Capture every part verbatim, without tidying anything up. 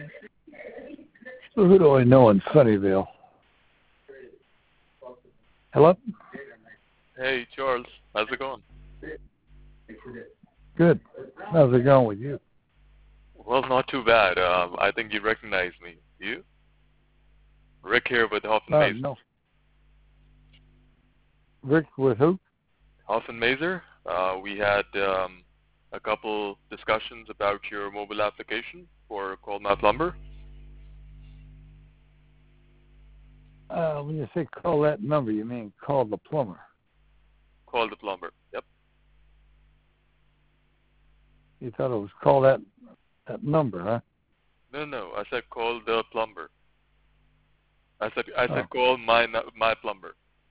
So who do I know in Sunnyvale? Hello? Hey, Charles. How's it going? Good. How's it going with you? Well, not too bad. Um, I think you recognize me. You? Rick here with Hoffman Uh, Mazer. no. Rick with who? Hoffman Mazer. Uh, we had um, a couple discussions about your mobile application for Call My Plumber. Uh, when you say call that number, you mean call the plumber. Call the Plumber. Yep. You thought it was call that that number, huh? No, no. I said call the plumber. I said I said Oh. call my my plumber.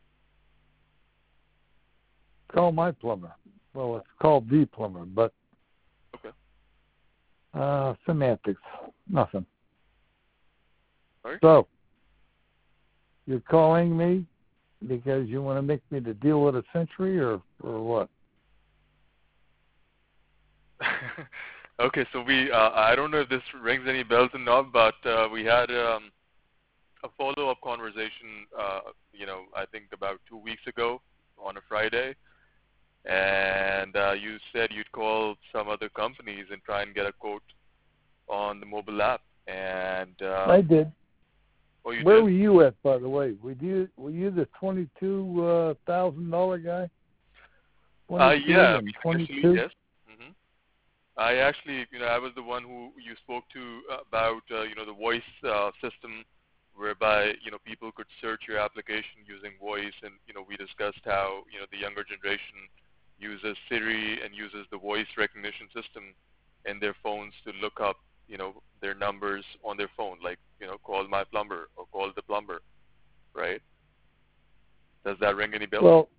Call my plumber. Well, it's called the plumber, but Okay. uh, semantics, nothing. Sorry? So, you're calling me because you want to make me to deal with a Century, or or what? Okay, so we, uh, I don't know if this rings any bells or not, but uh, we had um, a follow-up conversation, uh, you know, I think about two weeks ago on a Friday, and uh, you said you'd call some other companies and try and get a quote on the mobile app, and uh, I did. Oh, you Where did? were you at, by the way? Were you were you the twenty-two thousand dollar guy? Uh, yeah, and actually, twenty-two. yes. hmm I actually, you know, I was the one who you spoke to about, uh, you know, the voice uh, system, whereby, you know, people could search your application using voice, and, you know, we discussed how, you know, the younger generation uses Siri and uses the voice recognition system in their phones to look up, you know, their numbers on their phone, like, you know, call my plumber or call the plumber, right? Does that ring any bells? Well,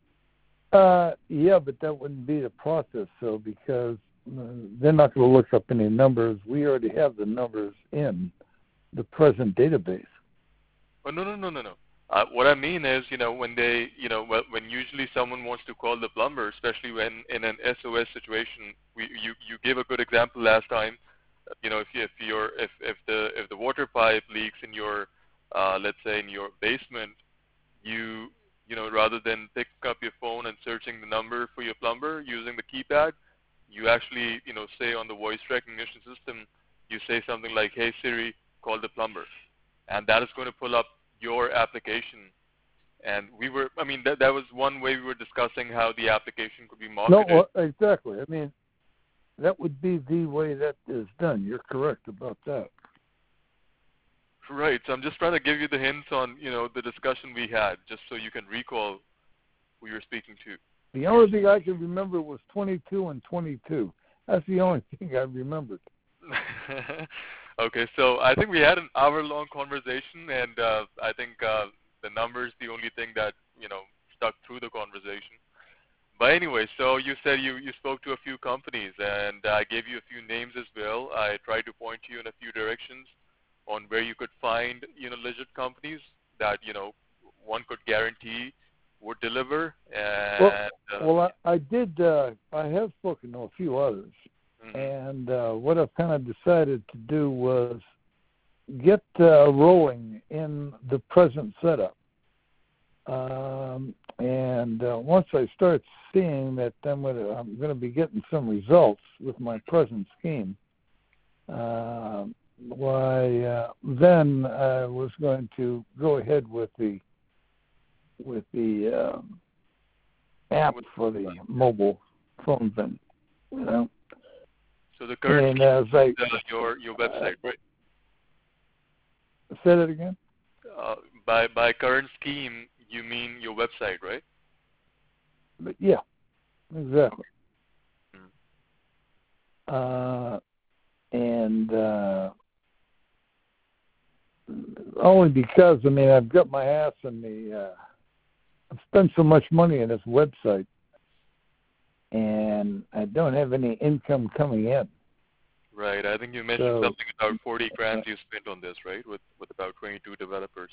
uh, yeah, but that wouldn't be the process, so because uh, they're not going to look up any numbers. We already have the numbers in the present database. Oh, no, no, no, no, no. Uh, what I mean is, you know, when they, you know, when, when usually someone wants to call the plumber, especially when in an S O S situation, we, you, you gave a good example last time. You know, if you, if your if if the if the water pipe leaks in your, uh, let's say in your basement, you you know, rather than pick up your phone and searching the number for your plumber using the keypad, you actually, you know, say on the voice recognition system, you say something like, "Hey Siri, call the plumber," and that is going to pull up your application. And we were, I mean, that that was one way we were discussing how the application could be marketed. No, well, exactly. I mean, that would be the way that is done. You're correct about that. Right. So I'm just trying to give you the hints on, you know, the discussion we had, just so you can recall who you're speaking to. The only thing I can remember was twenty-two and twenty-two. That's the only thing I remembered. Okay, so I think we had an hour-long conversation, and uh, I think uh, the number's the only thing that, you know, stuck through the conversation. But anyway, so you said you, you spoke to a few companies, and I gave you a few names as well. I tried to point you in a few directions on where you could find, you know, legit companies that, you know, one could guarantee would deliver. And Well, uh, well I, I did. Uh, I have spoken to a few others, mm-hmm. and uh, what I've kind of decided to do was get uh, rolling in the present setup. Um, and uh, once I start seeing that I'm going to I'm going to be getting some results with my present scheme, uh, why uh, then I was going to go ahead with the with the um, app for the mobile phone thing, you know. So the current and as I uh, your your website, right? Say that again. Uh, by by current scheme, you mean your website, right? But yeah, exactly. Mm-hmm. Uh, and uh, only because I mean I've got my ass in the. Uh, I've spent so much money on this website, and I don't have any income coming in. Right. I think you mentioned so, something about forty grand you spent on this, right? With with about twenty-two developers.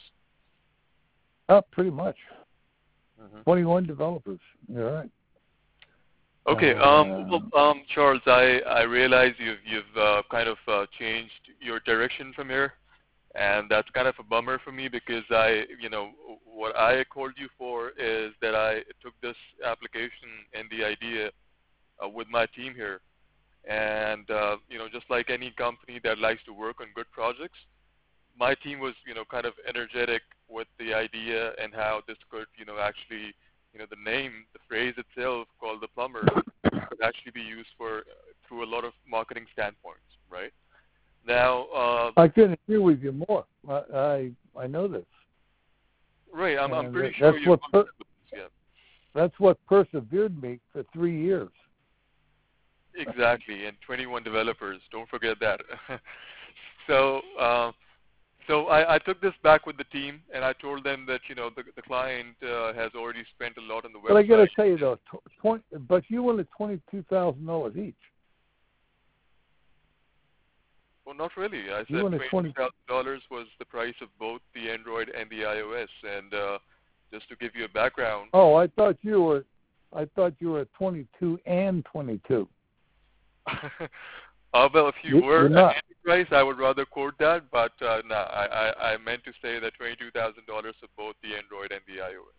Oh, pretty much. Mm-hmm. twenty-one developers. You're right. Okay, um, well, Uh, um, Charles, I, I realize you've you've uh, kind of uh, changed your direction from here, and that's kind of a bummer for me because I, you know, what I called you for is that I took this application and the idea uh, with my team here, and uh, you know, just like any company that likes to work on good projects, my team was, you know, kind of energetic with the idea and how this could, you know, actually, you know, the name, the phrase itself called the plumber could actually be used for uh, through a lot of marketing standpoints, right? Now, uh, I couldn't agree with you more. I I, I know this, right, I'm I'm and pretty that- sure that's you've what looked per- at this, yeah, that's what persevered me for three years. exactly, and twenty-one developers, don't forget that. so, uh, so I, I took this back with the team, and I told them that, you know, the the client uh, has already spent a lot on the But I got to website. tell you though, tw- twenty, but you wanted twenty-two thousand dollars each. Well, not really. I You said wanted twenty-two twenty. thousand dollars was the price of both the Android and the iOS, and uh, just to give you a background. Oh, I thought you were, I thought you were at twenty-two and twenty-two. Uh, well, if you You, were you're at not. any price, I would rather quote that, but uh, no, I, I, I meant to say that twenty-two thousand dollars for both the Android and the iOS.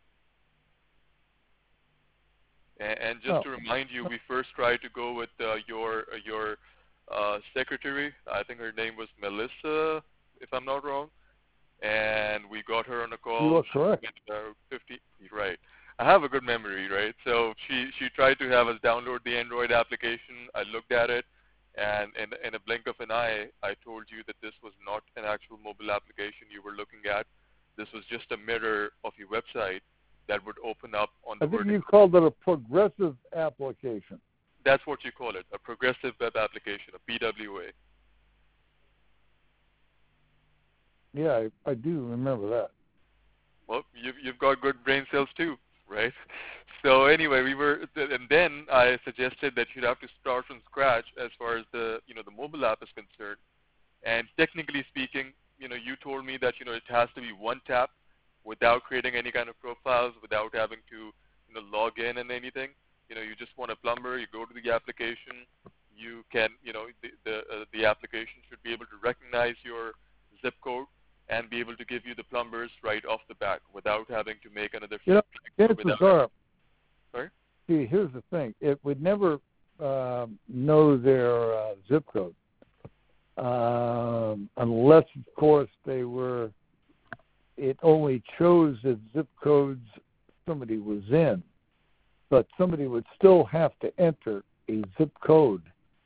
And, and just Oh, to remind you, we first tried to go with uh, your uh, your uh, secretary. I think her name was Melissa, if I'm not wrong. And we got her on a you call. are correct. She spent about fifty, right. I have a good memory, right? So she, she tried to have us download the Android application. I looked at it, and in, in a blink of an eye, I told you that this was not an actual mobile application you were looking at. This was just a mirror of your website that would open up on I the think you vertical. called it a progressive application. That's what you call it, a progressive web application, a P W A. Yeah, I, I do remember that. Well, you've you've got good brain cells too, right? So anyway, we were, and then I suggested that you'd have to start from scratch as far as the, you know, the mobile app is concerned. And technically speaking, you know, you told me that, you know, it has to be one tap without creating any kind of profiles, without having to, you know, log in and anything. You know, you just want a plumber, you go to the application, you can, you know, the the, uh, the application should be able to recognize your zip code and be able to give you the plumbers right off the bat without having to make another You few know, clicks or chances without. are, Sorry? see, here's the thing: it would never uh, know their uh, zip code, um, unless, of course, they were. It only chose the zip codes somebody was in, but somebody would still have to enter a zip code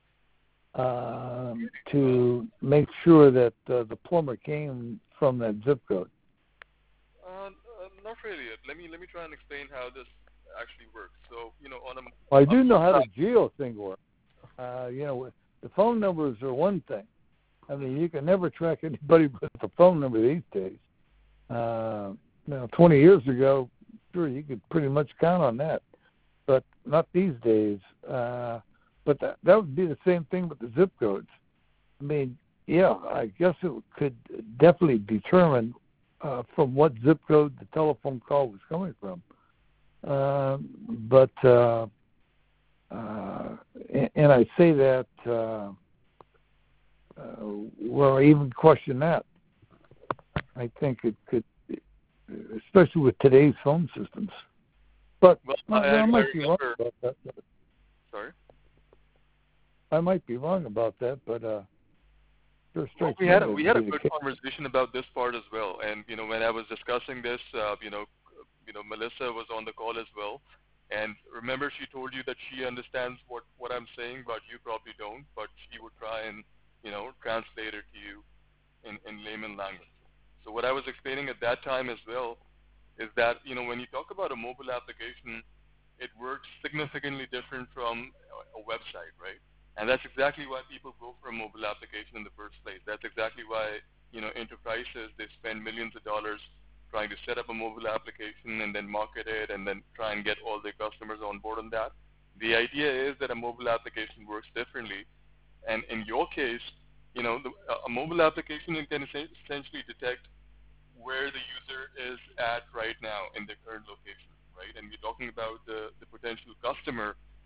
um, to make sure that uh, the plumber came from that zip code. Uh, uh, not really. Let me let me try and explain how this actually works. So, you know, on a, Well, I a do know how the geo thing works. Uh, you know, the phone numbers are one thing. I mean, you can never track anybody with the phone number these days. Uh, you know, twenty years ago, sure, you could pretty much count on that, but not these days. Uh, but that that would be the same thing with the zip codes. I mean, yeah, I guess it could definitely determine uh, from what zip code the telephone call was coming from. Uh, but uh, uh, and, and I say that uh, uh, well, I even question that. I think it could, especially with today's phone systems. But well, I, I, I I might be wrong remember. about that. Sorry. I might be wrong about that, but uh, sure Well, strikes we me had a, that we would had a be the good case. conversation about this part as well. And you know, when I was discussing this, uh, you know, you know, Melissa was on the call as well. And remember, she told you that she understands what what I'm saying, but you probably don't. But she would try and, you know, translate it to you in in layman language. So what I was explaining at that time as well is that, you know, when you talk about a mobile application, it works significantly different from a, a website, right? And that's exactly why people go for a mobile application in the first place. That's exactly why, you know, enterprises, they spend millions of dollars trying to set up a mobile application and then market it and then try and get all their customers on board on that. The idea is that a mobile application works differently. And in your case, you know, the, a mobile application can essentially detect where the user is at right now in their current location, right? And we're talking about the, the potential customer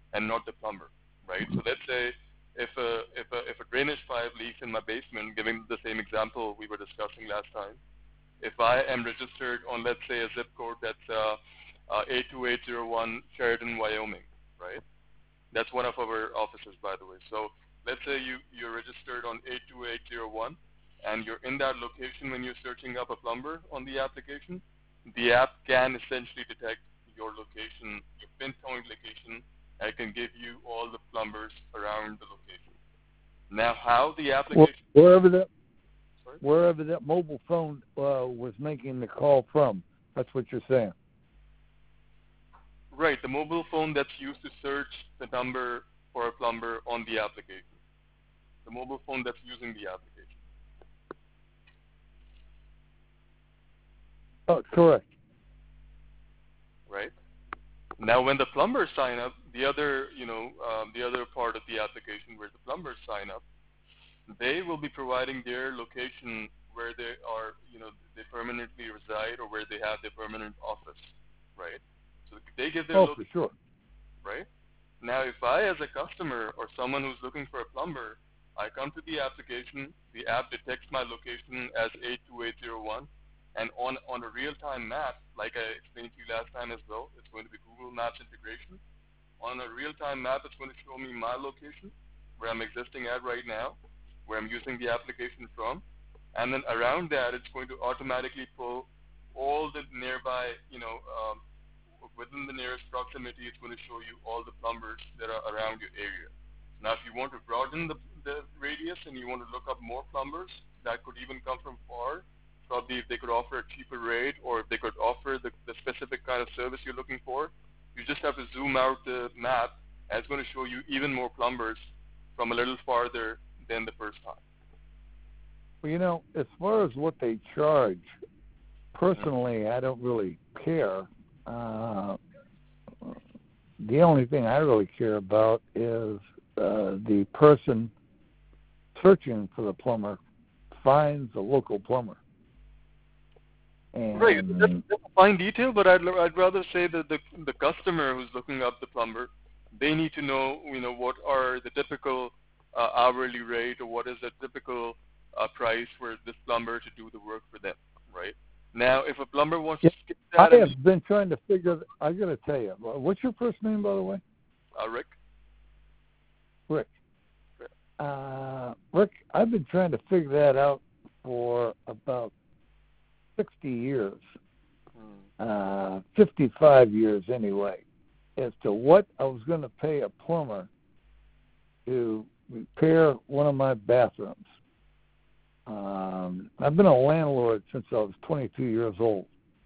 and not the plumber, right? So let's say if a if a if a drainage pipe leaks in my basement, giving the same example we were discussing last time, if I am registered on, let's say, a zip code that's uh, uh, eight two eight zero one Sheridan, Wyoming, right? That's one of our offices, by the way. So let's say you, you're registered on eight two eight zero one, and you're in that location when you're searching up a plumber on the application. The app can essentially detect your location, your pinpoint location, and it can give you all the plumbers around the location. Now, how the application... Wherever that, Sorry? wherever that mobile phone uh, was making the call from, that's what you're saying. Right, the mobile phone that's used to search the number for a plumber on the application. The mobile phone that's using the application. Oh, correct. Right. Now, when the plumbers sign up, the other, you know, um, the other part of the application where the plumbers sign up, they will be providing their location where they are, you know, they permanently reside or where they have their permanent office, right? So they give their oh, location, for sure. right? Now, if I, as a customer or someone who's looking for a plumber, I come to the application, the app detects my location as eight two eight zero one, and on, on a real-time map, like I explained to you last time as well, it's going to be Google Maps integration. On a real-time map, it's going to show me my location, where I'm existing at right now, where I'm using the application from, and then around that, it's going to automatically pull all the nearby, you know, um, within the nearest proximity, it's going to show you all the plumbers that are around your area. Now, if you want to broaden the, the radius and you want to look up more plumbers that could even come from far, probably if they could offer a cheaper rate or if they could offer the, the specific kind of service you're looking for, you just have to zoom out the map, and it's going to show you even more plumbers from a little farther than the first time. Well, you know, as far as what they charge, personally, mm-hmm. I don't really care. Uh, the only thing I really care about is uh, the person searching for the plumber finds a local plumber. And right, that's, that's a fine detail, but I'd, I'd rather say that the the customer who's looking up the plumber, they need to know, you know, what are the typical uh, hourly rate or what is the typical uh, price for this plumber to do the work for them, right? Now, if a plumber wants yeah, to skip that... I have and, been trying to figure... I got to tell you, what's your first name, by the way? Uh, Rick. Rick. Uh, Rick, I've been trying to figure that out for about sixty years, hmm. uh, fifty-five years anyway, as to what I was going to pay a plumber to repair one of my bathrooms. Um, I've been a landlord since I was twenty-two years old,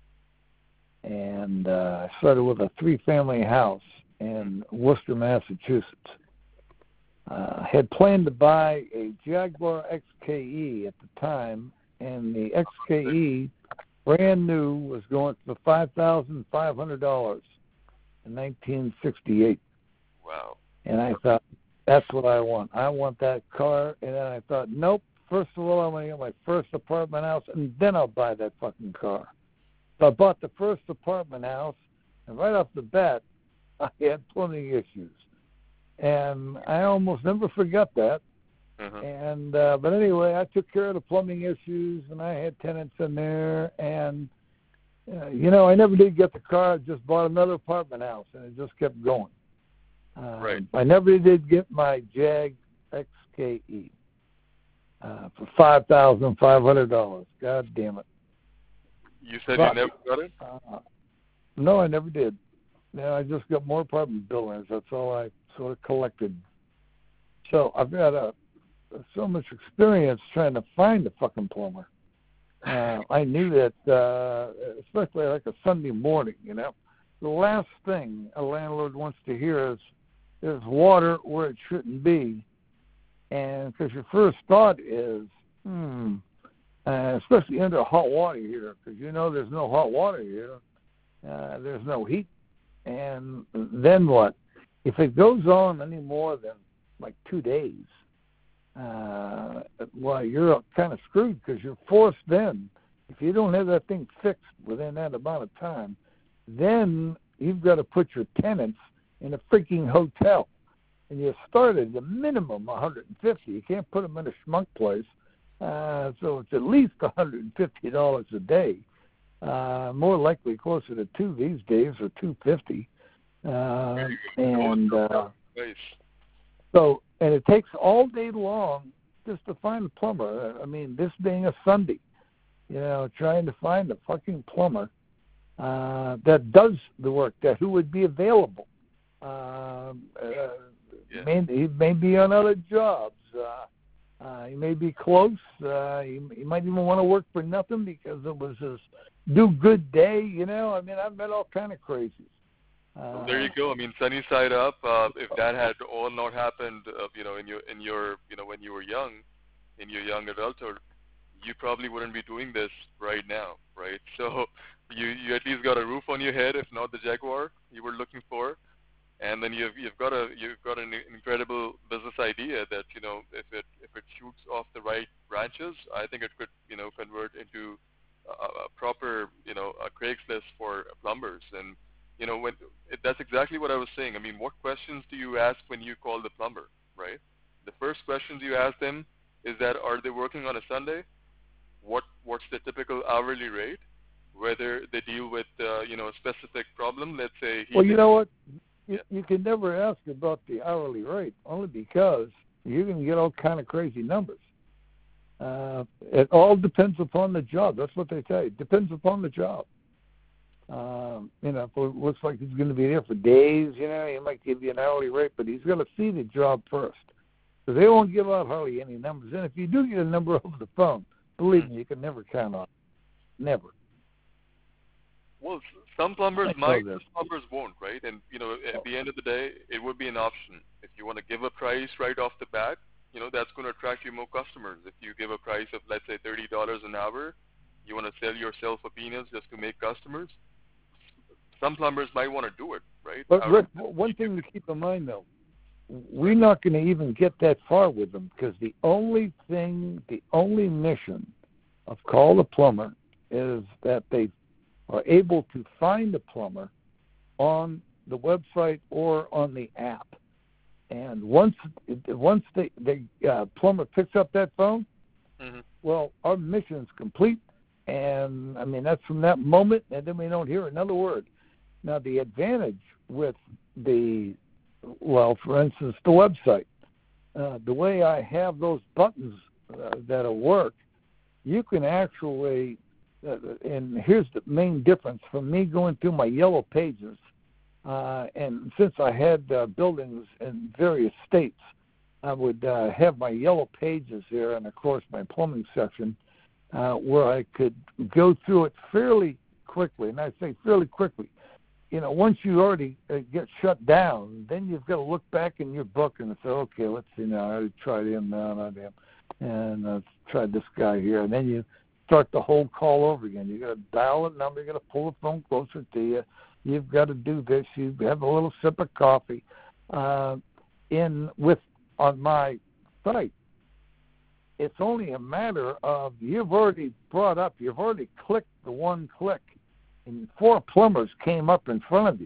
and uh, I started with a three-family house in Worcester, Massachusetts. Uh, had planned to buy a Jaguar X K E at the time, and the X K E, brand new, was going for five thousand five hundred dollars in nineteen sixty-eight. Wow. And I thought, that's what I want. I want that car. And then I thought, nope, first of all, I'm going to get my first apartment house, and then I'll buy that fucking car. So I bought the first apartment house, and right off the bat, I had plumbing issues. And I almost never forgot that. Uh-huh. And uh, but anyway, I took care of the plumbing issues, and I had tenants in there. And uh, you know, I never did get the car. I just bought another apartment house, and it just kept going. Uh, right. I never did get my Jag X K E uh, for five thousand five hundred dollars. God damn it! You said but, you never got it? Uh, no, I never did. No, I just got more apartment buildings. That's all I sort of collected. So I've got a, so much experience trying to find a fucking plumber. Uh, I knew that, uh, especially like a Sunday morning, you know, the last thing a landlord wants to hear is there's water where it shouldn't be. And because your first thought is, hmm, uh, especially under a hot water heater, because you know there's no hot water here. Uh, there's no heat. And then what? If it goes on any more than like two days, uh, well, you're kind of screwed because you're forced then. If you don't have that thing fixed within that amount of time, then you've got to put your tenants in a freaking hotel, and you start at a minimum one hundred fifty. You can't put them in a schmuck place, uh, so it's at least one hundred fifty dollars a day. Uh, more likely closer to two these days, or two fifty. Uh, and uh, so, and it takes all day long just to find a plumber. I mean, this being a Sunday, you know, trying to find a fucking plumber uh, that does the work, that who would be available. Uh, uh, yeah. may, he may be on other jobs. Uh, uh, he may be close. Uh, he, he might even want to work for nothing because it was his do good day. You know, I mean, I've met all kind of crazies. Uh, well, there you go. I mean, sunny side up. Uh, if that had all not happened, uh, you know, in your in your you know when you were young, in your young adulthood, you probably wouldn't be doing this right now, right? So you you at least got a roof on your head, if not the Jaguar you were looking for, and then you've you've got a you've got an incredible business idea that, you know, if it if it shoots off the right branches, I think it could, you know, convert into a, a proper, you know, a Craigslist for plumbers. And you know, when it, that's exactly what I was saying. I mean, what questions do you ask when you call the plumber, right? The first questions you ask them is that, are they working on a Sunday? What what's the typical hourly rate? Whether they deal with uh, you know, a specific problem, let's say. He well, you know what? You, yeah. you can never ask about the hourly rate, only because you're going to get all kind of crazy numbers. Uh, it all depends upon the job. That's what they say. It depends upon the job. Um, you know, if it looks like he's going to be there for days, you know, he might give you an hourly rate, but he's got to see the job first. So they won't give out hardly any numbers. And if you do get a number over the phone, believe me, you can never count on it. Never. Well, some plumbers might, some plumbers won't, right? And, you know, at the end of the day, it would be an option. If you want to give a price right off the bat, you know, that's going to attract you more customers. If you give a price of, let's say, thirty dollars an hour, you want to sell yourself a peanuts just to make customers, some plumbers might want to do it, right? But Rick, one thing to keep in mind, though, we're not going to even get that far with them, because the only thing, the only mission of Call the Plumber is that they are able to find a plumber on the website or on the app. And once once the, the uh, plumber picks up that phone, mm-hmm. well, our mission is complete. And, I mean, that's from that moment, and then we don't hear another word. Now, the advantage with the, well, for instance, the website, uh, the way I have those buttons uh, that'll work, you can actually, uh, and here's the main difference from me going through my yellow pages, uh, and since I had uh, buildings in various states, I would uh, have my yellow pages here, and, of course, my plumbing section, uh, where I could go through it fairly quickly. And I say fairly quickly. You know, once you already uh, get shut down, then you've got to look back in your book and say, okay, let's see now. I tried him now, not him. And I've tried this guy here. And then you start the whole call over again. You got to dial a number. You got to pull the phone closer to you. You've got to do this. You have a little sip of coffee. Uh, in with on my site, it's only a matter of you've already brought up, you've already clicked the one click, and four plumbers came up in front of you.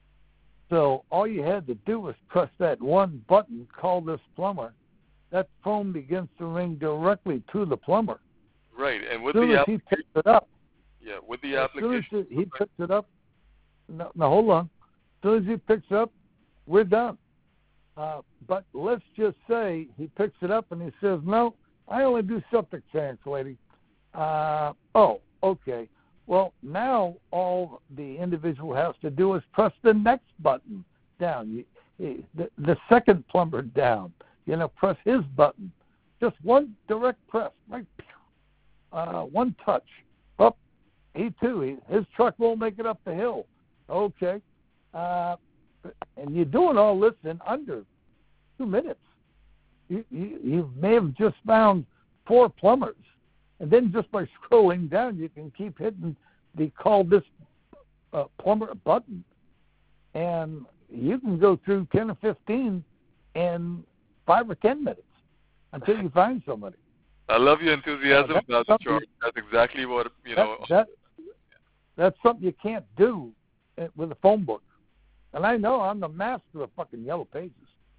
So all you had to do was press that one button, call this plumber. That phone begins to ring directly to the plumber. Right, and with as soon the as he picks it up. Yeah, with the as application. As soon as he picks it up. No, no, hold on. As soon as he picks it up, we're done. Uh, but let's just say he picks it up and he says, no, I only do septic tanks, lady. Uh, oh, okay. Well, now all the individual has to do is press the next button down. You, you, the, the second plumber down, you know, press his button. Just one direct press, right? Uh, one touch. Up, he too. He, his truck won't make it up the hill. Okay. Uh, and you're doing all this in under two minutes. You, you, you may have just found four plumbers. And then just by scrolling down, you can keep hitting the call this uh, plumber button. And you can go through ten or fifteen in five or ten minutes until you find somebody. I love your enthusiasm uh, about the chart. That's exactly what, you know. That, that, that's something you can't do with a phone book. And I know I'm the master of fucking yellow pages.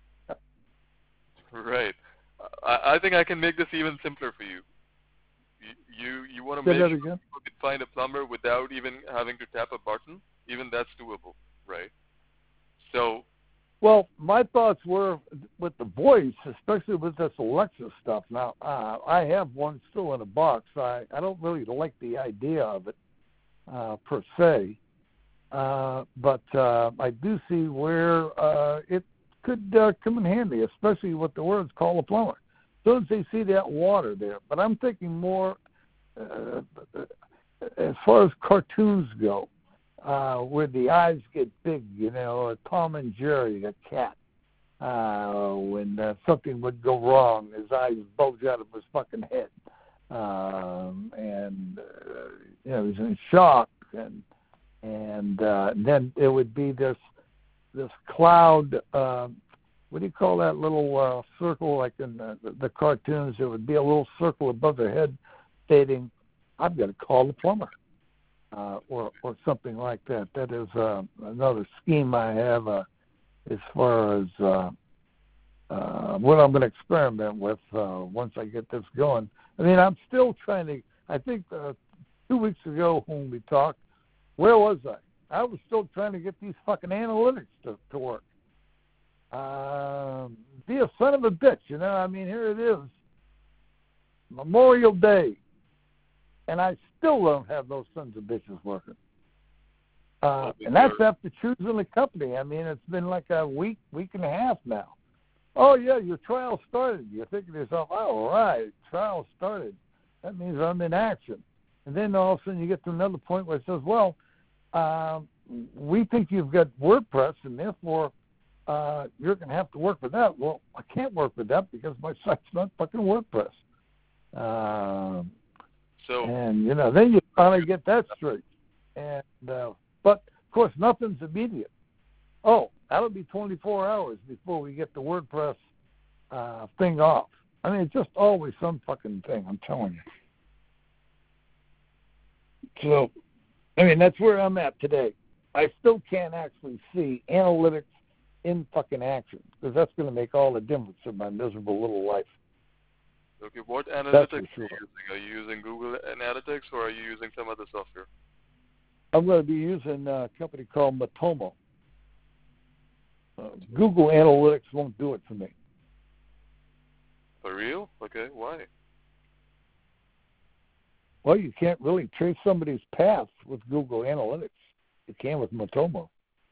Right. I, I think I can make this even simpler for you. You you, you want to Say make that sure again? people can find a plumber without even having to tap a button. Even that's doable, right? So, Well, my thoughts were with the voice, especially with this Alexa stuff. Now, uh, I have one still in a box. I, I don't really like the idea of it uh, per se, uh, but uh, I do see where uh, it could uh, come in handy, especially with the words "call a plumber." As soon as they see that water there. But I'm thinking more uh, as far as cartoons go. Uh, where the eyes get big, you know, a Tom and Jerry, a cat. Uh, when uh, something would go wrong, his eyes bulge out of his fucking head, um, and uh, you know he's in shock, and and uh, then it would be this this cloud. Uh, what do you call that little uh, circle, like in the, the cartoons? It would be a little circle above their head, stating, "I've got to call the plumber." Uh, or or something like that. That is uh, another scheme I have uh, as far as uh, uh, what I'm going to experiment with uh, once I get this going. I mean, I'm still trying to. I think uh, two weeks ago when we talked, where was I? I was still trying to get these fucking analytics to, to work. Uh, be a son of a bitch, you know. I mean, here it is, Memorial Day. And I still don't have those sons of bitches working. Uh, and that's after choosing the company. I mean, it's been like a week, week and a half now. Oh, yeah, your trial started. You're thinking to yourself, oh, all right, trial started. That means I'm in action. And then all of a sudden you get to another point where it says, well, uh, we think you've got WordPress, and therefore uh, you're going to have to work with that. Well, I can't work with that because my site's not fucking WordPress. Uh, So, and, you know, then you finally get that straight. And uh, but, of course, nothing's immediate. Oh, that'll be twenty-four hours before we get the WordPress uh, thing off. I mean, it's just always some fucking thing, I'm telling you. So, I mean, that's where I'm at today. I still can't actually see analytics in fucking action because that's going to make all the difference in my miserable little life. Okay, what analytics sure. are you using? Are you using Google Analytics or are you using some other software? I'm going to be using a company called Matomo. Uh, Google Analytics won't do it for me. For real? Okay, why? Well, you can't really trace somebody's path with Google Analytics. You can with Matomo.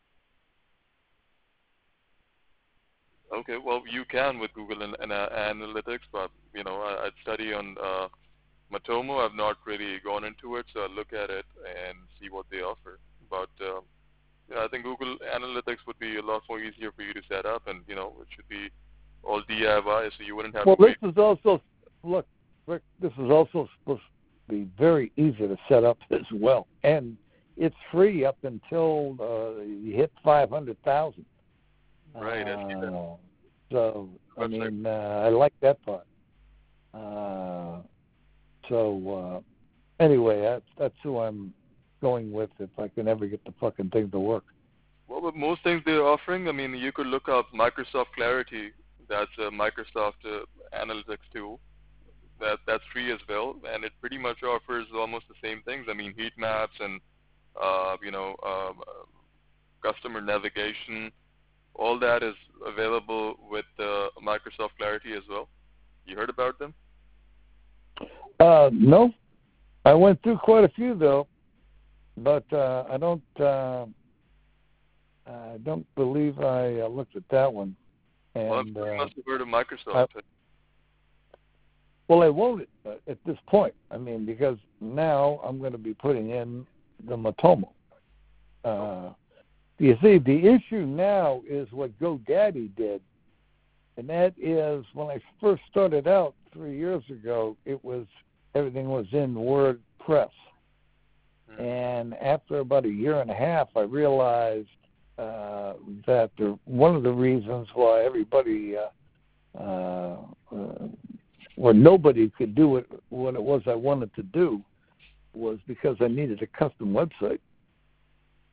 Okay, well, you can with Google and, and uh, Analytics, but, you know, I, I'd study on uh, Matomo. I've not really gone into it, so I'll look at it and see what they offer. But uh, yeah, I think Google Analytics would be a lot more easier for you to set up, and, you know, it should be all D I Y, so you wouldn't have well, to wait. Well, this is also, look, Rick, this is also supposed to be very easy to set up as well. And it's free up until uh, you hit five hundred thousand. Right, I see that. Uh, so, I Website. mean, uh, I like that part. Uh, so, uh, anyway, that's, that's who I'm going with if I can ever get the fucking thing to work. Well, with most things they're offering, I mean, you could look up Microsoft Clarity. That's a Microsoft uh, analytics tool. That That's free as well, and it pretty much offers almost the same things. I mean, heat maps and, uh, you know, um, uh, customer navigation. All that is available with uh, Microsoft Clarity as well. You heard about them? Uh, no. I went through quite a few, though, but uh, I don't uh, I don't believe I uh, looked at that one. And, well, you uh, must have heard of Microsoft. I, well, I won't at, at this point. I mean, because now I'm going to be putting in the Matomo. Uh, you see, the issue now is what GoDaddy did, and that is when I first started out three years ago, it was everything was in WordPress. Mm-hmm. And after about a year and a half, I realized uh, that the, one of the reasons why everybody, uh, uh, uh, or nobody could do it, what it was I wanted to do, was because I needed a custom website.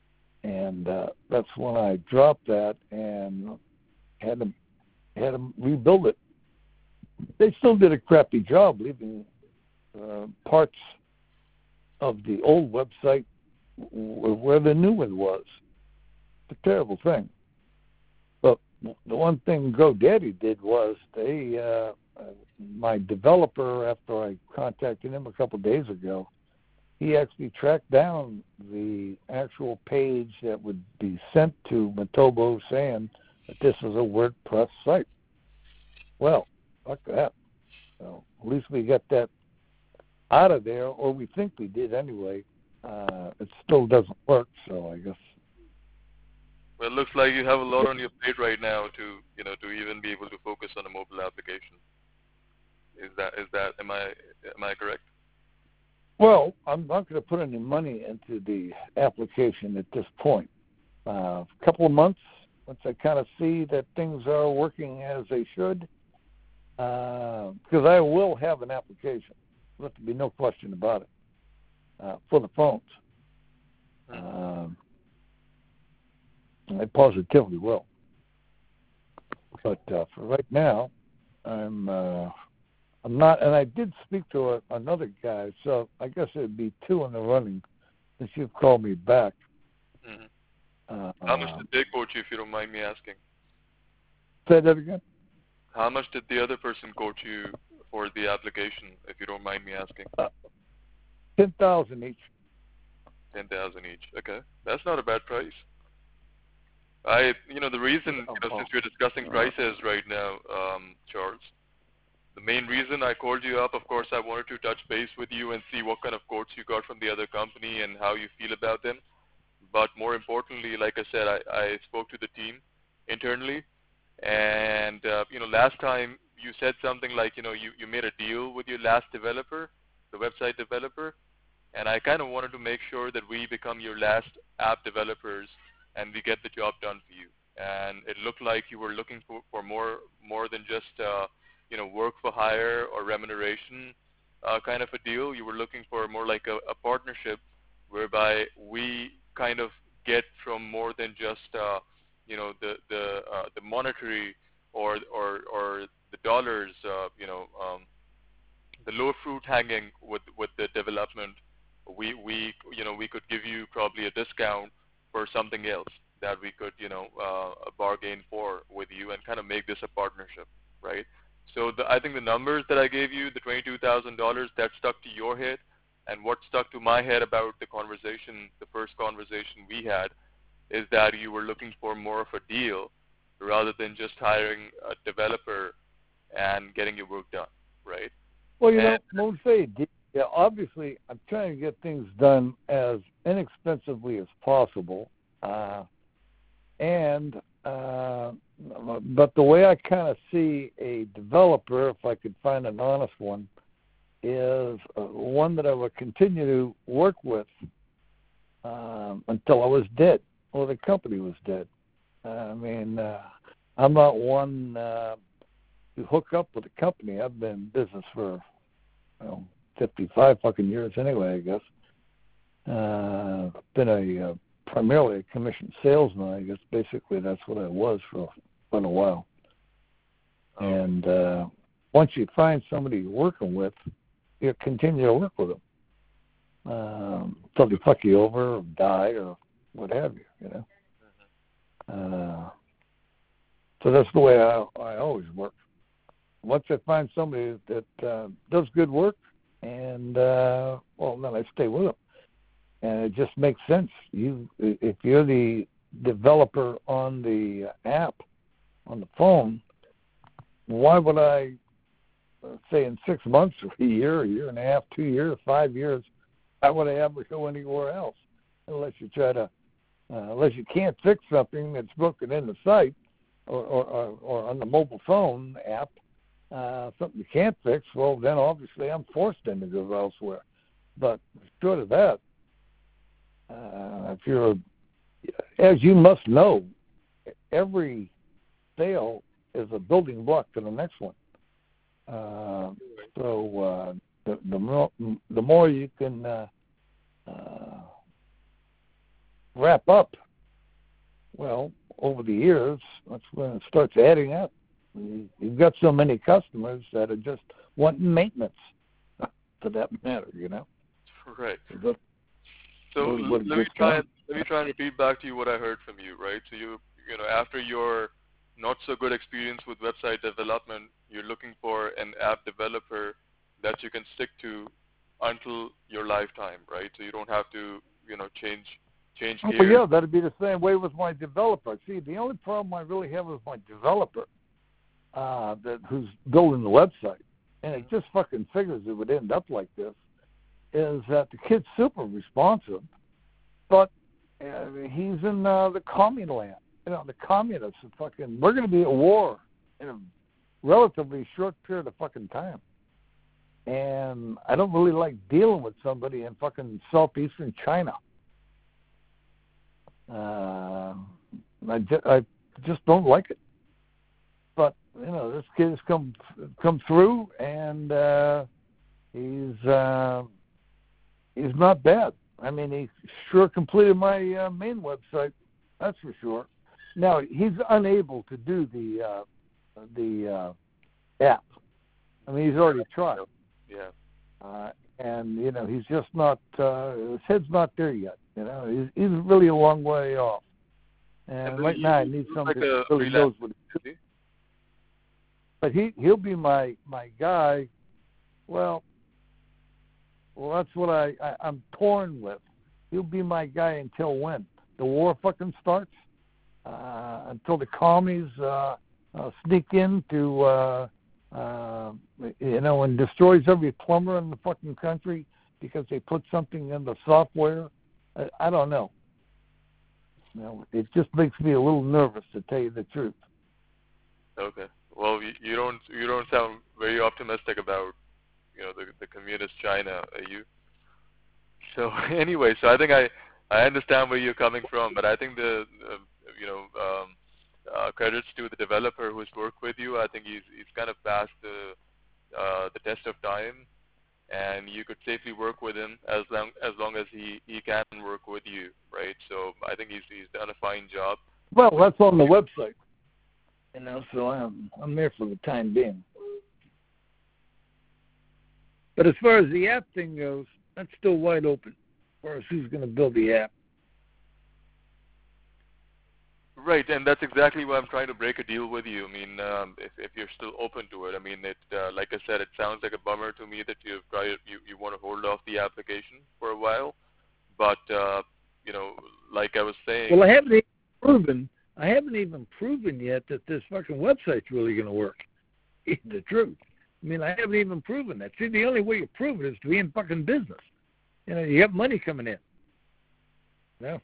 and uh, that's when I dropped that and had to had to rebuild it. They still did a crappy job leaving uh, parts of the old website where the new one was. It's a terrible thing. But the one thing GoDaddy did was they, uh, my developer, after I contacted him a couple of days ago, he actually tracked down the actual page that would be sent to Matobo saying that this is a WordPress site. Well, fuck that. So at least we got that out of there, or we think we did anyway. Uh, it still doesn't work, so I guess. Well, it looks like you have a lot on your plate right now to, you know, to even be able to focus on a mobile application. Is that, is that, am I, am I correct? Well, I'm not going to put any money into the application at this point. Uh, a couple of months, once I kind of see that things are working as they should, because uh, I will have an application. There'll have to be no question about it uh, for the phones. Um, I positively will. But uh, for right now, I'm uh, I'm not, and I did speak to a, another guy, so I guess it would be two in the running since you've called me back. Mm-hmm. Uh, How much did they quote you, if you don't mind me asking? Say that again? How much did the other person quote you for the application, if you don't mind me asking? Uh, ten thousand each. Ten thousand each. Okay, that's not a bad price. I, you know, the reason, you know, since we're discussing prices right now, um, Charles, the main reason I called you up, of course, I wanted to touch base with you and see what kind of quotes you got from the other company and how you feel about them. But more importantly, like I said, I, I spoke to the team internally, and uh, you know, last time you said something like, you know, you, you made a deal with your last developer, the website developer, and I kind of wanted to make sure that we become your last app developers and we get the job done for you. And it looked like you were looking for, for more more than just uh, you know, work for hire or remuneration uh, kind of a deal. You were looking for more like a, a partnership whereby we kind of get from more than just uh, you know, the the uh, the monetary or or or the dollars, uh, you know, um, the low fruit hanging with with the development. We we you know, we could give you probably a discount for something else that we could, you know, uh, bargain for with you and kind of make this a partnership, right? So the, I think the numbers that I gave you, the twenty-two thousand dollars, that stuck to your head, and what stuck to my head about the conversation, the first conversation we had, is that you were looking for more of a deal rather than just hiring a developer and getting your work done, right? Well, you and, know, when we say, yeah, obviously I'm trying to get things done as inexpensively as possible, uh, and uh, but the way I kind of see a developer, if I could find an honest one, is uh, one that I would continue to work with um, until I was dead or the company was dead. Uh, I mean, uh, I'm not one uh, to hook up with a company. I've been in business for, you know, fifty-five fucking years anyway, I guess. Uh, been a uh, primarily a commission salesman, I guess. Basically, that's what I was for quite a while. oh. And uh, once you find somebody you're working with, you continue to work with them um, until they fuck you over or die or what have you, you know. Uh, so that's the way I, I always work. Once I find somebody that uh, does good work, and uh, well, then I stay with them, and it just makes sense. You, if you're the developer on the app, on the phone, why would I uh, say in six months or a year, a year and a half, two years, five years, why would I ever go anywhere else unless you try to, uh, unless you can't fix something that's broken in the site or or, or, or on the mobile phone app. Uh, something you can't fix, well, then obviously I'm forced then to go elsewhere. But short of that, uh, if you're, as you must know, every sale is a building block to the next one. Uh, so uh, the, the, more, the more you can uh, uh, wrap up Well, over the years, that's when it starts adding up. You've got so many customers that are just wanting maintenance, for that matter, you know. Right. But, so let me try and let me try and repeat back to you what I heard from you, right? So you you know after your not so good experience with website development, you're looking for an app developer that you can stick to until your lifetime, right? So you don't have to you know change change gears. Oh, yeah, that'd be the same way with my developer. See, the only problem I really have with my developer, uh, that who's building the website, and it just fucking figures it would end up like this, is that the kid's super responsive, but uh, he's in uh, the commune land. You know, the communists are fucking, we're going to be at war in a relatively short period of fucking time. And I don't really like dealing with somebody in fucking southeastern China. Uh, I, just, I just don't like it. But, you know, this kid has come, come through, and uh, he's... Uh, He's not bad. I mean, he sure completed my uh, main website, that's for sure. Now, he's unable to do the uh, the uh, app. I mean, he's already tried. Yeah. Uh, and, you know, he's just not, uh, his head's not there yet. You know, he's, he's really a long way off. And, and right now I need somebody like that really knows what he's doing. But he, he'll be my, my guy. Well, Well, that's what I, I, I'm torn with. He'll be my guy until when? The war fucking starts? Uh, until the commies uh, uh, sneak in to, uh, uh, you know, and destroys every plumber in the fucking country because they put something in the software? I, I don't know. You know, it just makes me a little nervous, to tell you the truth. Okay. Well, you, you don't you don't sound very optimistic about you know, the, the communist China, are you? So anyway, so I think I, I understand where you're coming from, but I think the, uh, you know, um, uh, credits to the developer who's worked with you. I think he's he's kind of passed the uh, the test of time, and you could safely work with him as long as long as he, he can work with you, right? So I think he's he's done a fine job. Well, that's on the website, you know. So I'm I'm there for the time being. But as far as the app thing goes, that's still wide open as far as who's going to build the app. Right, and that's exactly why I'm trying to break a deal with you. I mean, um, if, if you're still open to it. I mean, it uh, like I said, it sounds like a bummer to me that you've tried, you, you want to hold off the application for a while. But, uh, you know, like I was saying... Well, I haven't even proven, I haven't even proven yet that this fucking website's really going to work. It's the truth. I mean, I haven't even proven that. See, the only way you prove it is to be in fucking business. You know, you have money coming in. No.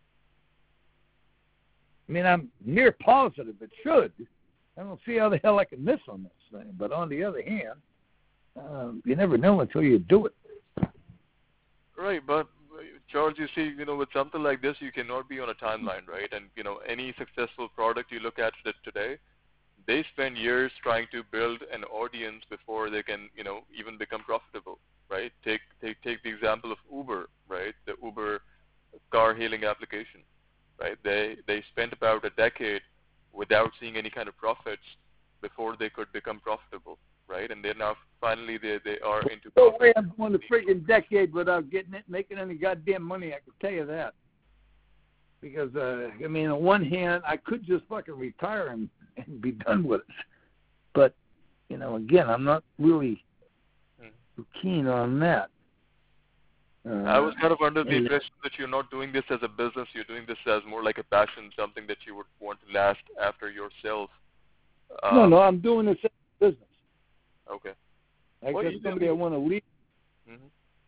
I mean, I'm near positive it should. I don't see how the hell I can miss on this thing. But on the other hand, um, you never know until you do it. Right, but George, you see, you know, with something like this, you cannot be on a timeline, right? And, you know, any successful product you look at today, they spend years trying to build an audience before they can, you know, even become profitable, right? Take take take the example of Uber, right? The Uber car hailing application, right? They they spent about a decade without seeing any kind of profits before they could become profitable, right? And they're now finally they they are into. No way I'm going a freaking decade without getting it, making any goddamn money. I can tell you that. Because uh, I mean, on one hand, I could just fucking retire and, and be done with it. But you know, again, I'm not really hmm. keen on that. Uh, I was kind of under the impression that you're not doing this as a business. You're doing this as more like a passion, something that you would want to last after yourself. Um, no, no, I'm doing this as a business. Okay. I well, got somebody I want to lead mm-hmm.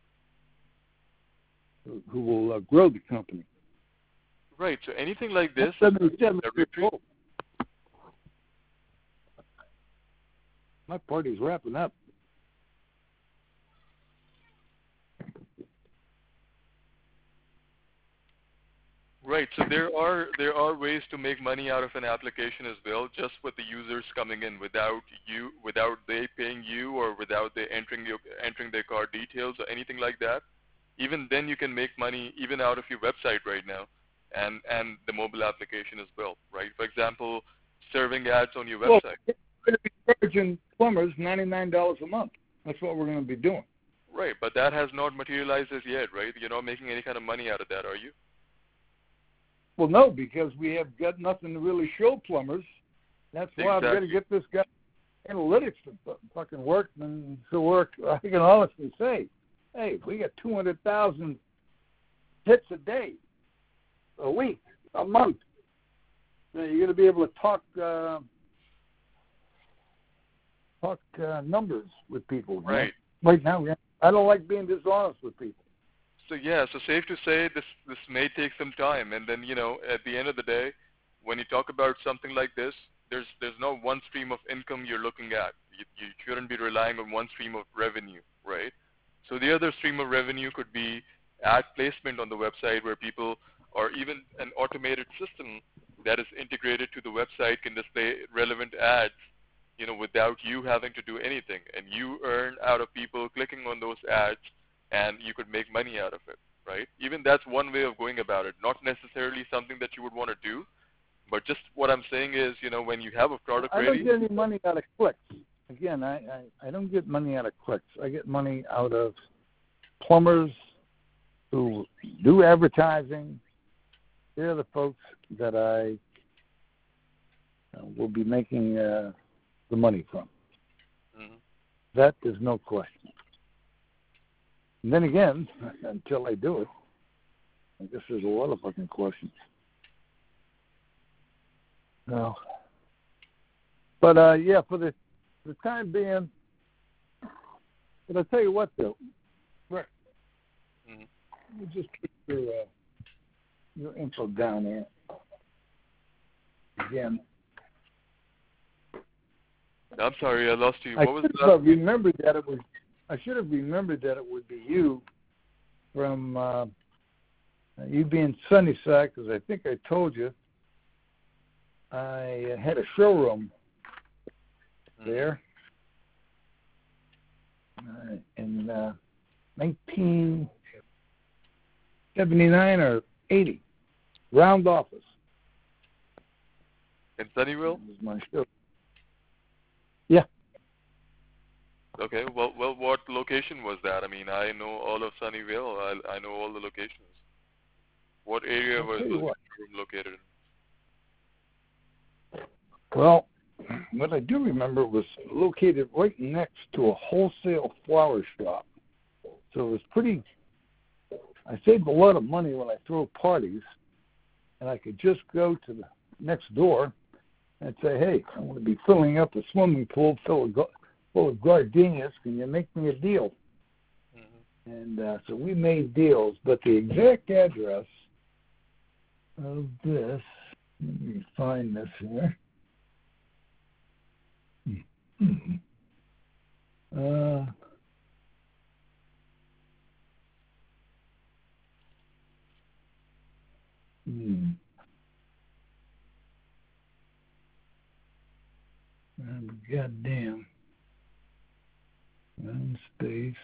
who, who will uh, grow the company. Right. So anything like this, seventy-seven years old. My party's wrapping up. Right. So there are there are ways to make money out of an application as well, just with the users coming in without you, without they paying you, or without they entering your entering their card details or anything like that. Even then, you can make money even out of your website right now. and, and the mobile application as well, right? For example, serving ads on your Well, website. we're going to be charging plumbers ninety-nine dollars a month. That's what we're going to be doing. Right, but that has not materialized as yet, right? You're not making any kind of money out of that, are you? Well, no, because we have got nothing to really show plumbers. That's why Exactly. I've got to get this guy analytics to fucking work and to work. I can honestly say, hey, we got two hundred thousand hits a day, a week, a month. Now, you're going to be able to talk uh, talk uh, numbers with people. Right. Right now, I don't like being dishonest with people. So yeah, so safe to say this this may take some time, and then you know at the end of the day, when you talk about something like this, there's there's no one stream of income you're looking at. You, you shouldn't be relying on one stream of revenue, right? So the other stream of revenue could be ad placement on the website, where people, or even an automated system that is integrated to the website can display relevant ads, you know, without you having to do anything, and you earn out of people clicking on those ads, and you could make money out of it, right? Even that's one way of going about it. Not necessarily something that you would want to do, but just what I'm saying is, you know, when you have a product I ready. don't get any money out of clicks. Again, I, I, I don't get money out of clicks. I get money out of plumbers who do advertising. They're the folks that I uh, will be making uh, the money from. Mm-hmm. That is no question. And then again, until I do it, I guess there's a lot of fucking questions. No. But, uh, yeah, for the, the time being, but I'll tell you what, though. Rick, Mm-hmm. you just put your, uh, your info down there. Again. I'm sorry, I lost you. I What was should that? have remembered that it was, I should have remembered that it would be you from, uh, you being Sunnyside, because I think I told you I had a showroom there uh, in uh, nineteen seventy-nine or eighty. Round office. In Sunnyvale? That was my show. Yeah. Okay, well, well, what location was that? I mean, I know all of Sunnyvale. I, I know all the locations. What area I'll was, tell was you your what. showroom located in? Well, what I do remember was located right next to a wholesale flower shop. So it was pretty, I saved a lot of money when I throw parties, and I could just go to the next door and say, hey, I want to be filling up a swimming pool full of, full of gardenias. Can you make me a deal? Mm-hmm. And uh, so we made deals, but the exact address of this, let me find this here. Hmm. Uh, hmm. Um, goddamn. One space.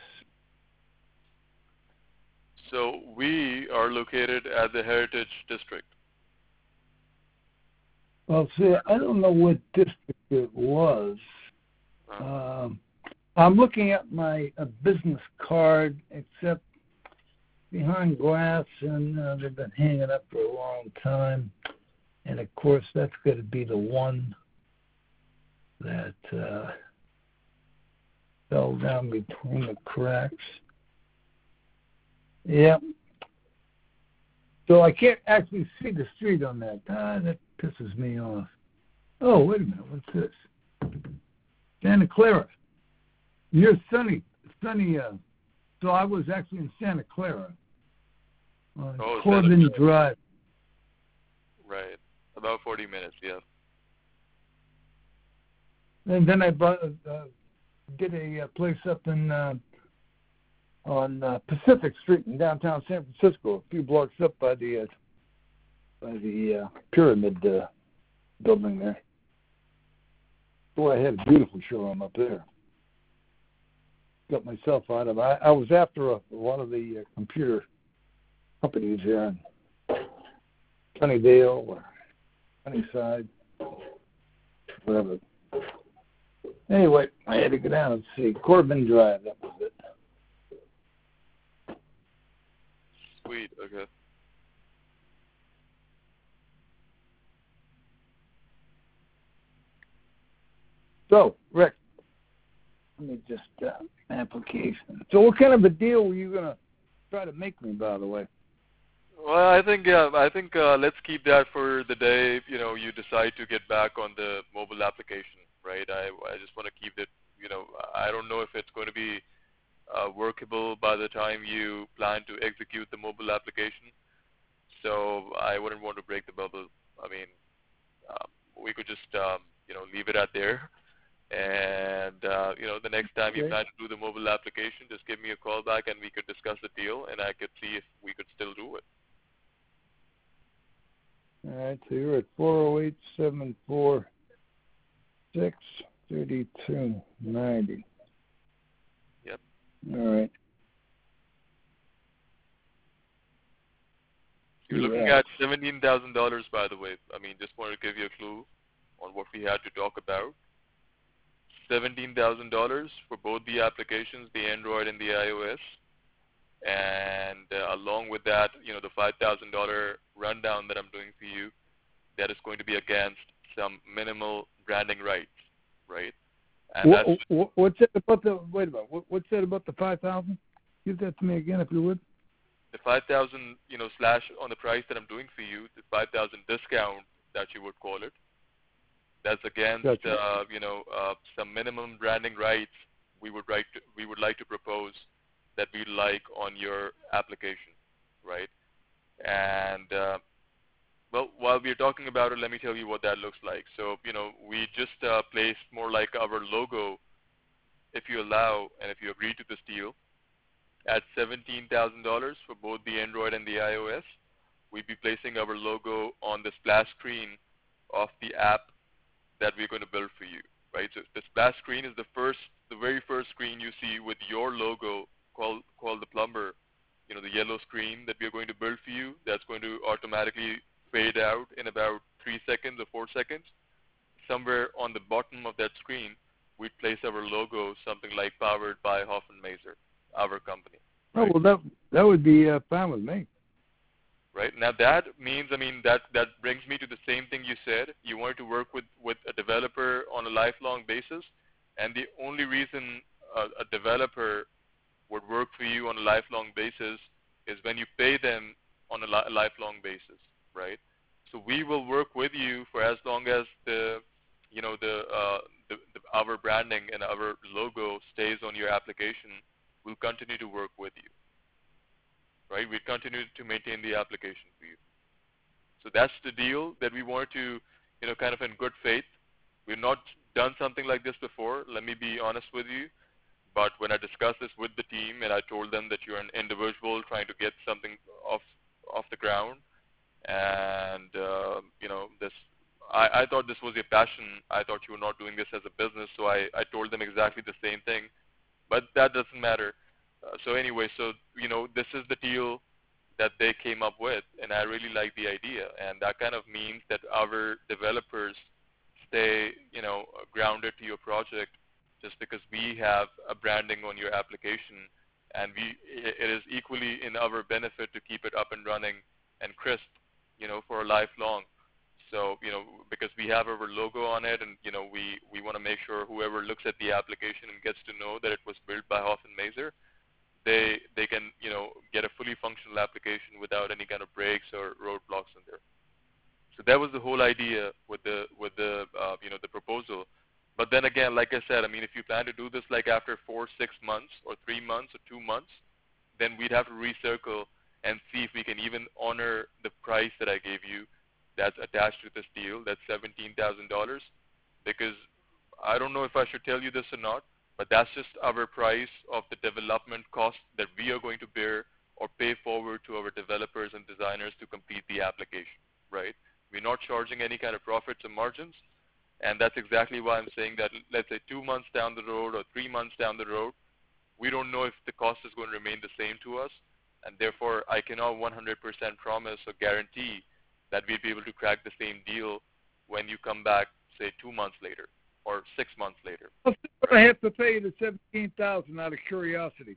So we are located at the Heritage District. Well, see, I don't know what district it was. Um, I'm looking at my uh, business card, except behind glass, and uh, they've been hanging up for a long time. And, of course, that's going to be the one that uh, fell down between the cracks. Yep. So I can't actually see the street on that. Ah, that pisses me off. Oh, wait a minute. What's this? Santa Clara. You're sunny. Sunny. Uh, so I was actually in Santa Clara. On oh, Corbin Drive. Right. About forty minutes, yeah. And then I bought, uh, did a uh, place up in uh, on uh, Pacific Street in downtown San Francisco, a few blocks up by the uh, by the uh, pyramid uh, building there. Boy, I had a beautiful showroom up there. Got myself out of it. I, I was after a, a lot of the uh, computer companies there. And Sunnyvale or Sunnyside, whatever. Anyway, I had to go down and see Corbin Drive. That was it. Sweet. Okay. So, Rick, let me just uh, application. So, what kind of a deal were you gonna try to make me, by the way? Well, I think yeah, I think uh, let's keep that for the day. You know, you decide to get back on the mobile application, right? I I just want to keep it. You know, I don't know if it's going to be uh, workable by the time you plan to execute the mobile application. So I wouldn't want to break the bubble. I mean, um, we could just um, you know leave it at there. And, uh, you know, the next time Okay. you plan to do the mobile application, just give me a call back and we could discuss the deal and I could see if we could still do it. All right, so you're at four oh eight, seven four six, thirty-two ninety. Yep. All right. You're looking Yeah. at seventeen thousand dollars, by the way. I mean, just wanted to give you a clue on what we had to talk about. seventeen thousand dollars for both the applications, the Android and the iOS. And uh, along with that, you know, the five thousand dollars rundown that I'm doing for you, that is going to be against some minimal branding rights, right? And What, that's what, what's that about the, wait a minute, what, what's that about the five thousand? Give that to me again, if you would. the five thousand, you know, slash on the price that I'm doing for you, the five thousand discount that you would call it. That's against, Gotcha. uh, you know, uh, some minimum branding rights we would like to, we would like to propose that we like on your application, right? And uh, well, while we're talking about it, let me tell you what that looks like. So, you know, we just uh, placed more like our logo, if you allow and if you agree to this deal, at seventeen thousand dollars for both the Android and the iOS. We'd be placing our logo on the splash screen of the app that we're going to build for you, right? So the splash screen is the first, the very first screen you see with your logo called called the Plumber. You know, the yellow screen that we're going to build for you. That's going to automatically fade out in about three seconds or four seconds. Somewhere on the bottom of that screen, we'd place our logo, something like powered by Hoffman Mazer, our company. Right? Oh, well, that that would be uh, fine with me. Right. Now that means, I mean, that, that brings me to the same thing you said. You wanted to work with, with a developer on a lifelong basis, and the only reason a, a developer would work for you on a lifelong basis is when you pay them on a, li- a lifelong basis, right? So we will work with you for as long as the, you know, the, uh, the, the our branding and our logo stays on your application. We'll continue to work with you. Right, we continue to maintain the application for you. So that's the deal that we wanted to, you know, kind of in good faith. We've not done something like this before, let me be honest with you. But when I discussed this with the team and I told them that you're an individual trying to get something off off the ground, and uh, you know, this, I, I thought this was your passion. I thought you were not doing this as a business, so I, I told them exactly the same thing. But that doesn't matter. Uh, so anyway, so, you know, this is the deal that they came up with, and I really like the idea. And that kind of means that our developers stay, you know, grounded to your project just because we have a branding on your application, and we it is equally in our benefit to keep it up and running and crisp, you know, for a lifelong. So, you know, because we have our logo on it, and, you know, we, we want to make sure whoever looks at the application and gets to know that it was built by Hoffman Mazer, they they can, you know, get a fully functional application without any kind of breaks or roadblocks in there. So that was the whole idea with the with the uh, you know, the proposal. But then again, like I said, I mean, if you plan to do this like after four, six months, or three months, or two months, then we'd have to recircle and see if we can even honor the price that I gave you that's attached to this deal. That's seventeen thousand dollars, because I don't know if I should tell you this or not, but that's just our price of the development cost that we are going to bear or pay forward to our developers and designers to complete the application, right? We're not charging any kind of profits or margins, and that's exactly why I'm saying that, let's say two months down the road or three months down the road, we don't know if the cost is going to remain the same to us, and therefore I cannot one hundred percent promise or guarantee that we'd be able to crack the same deal when you come back, say, two months later or six months later. But I have to pay the seventeen thousand dollars out of curiosity.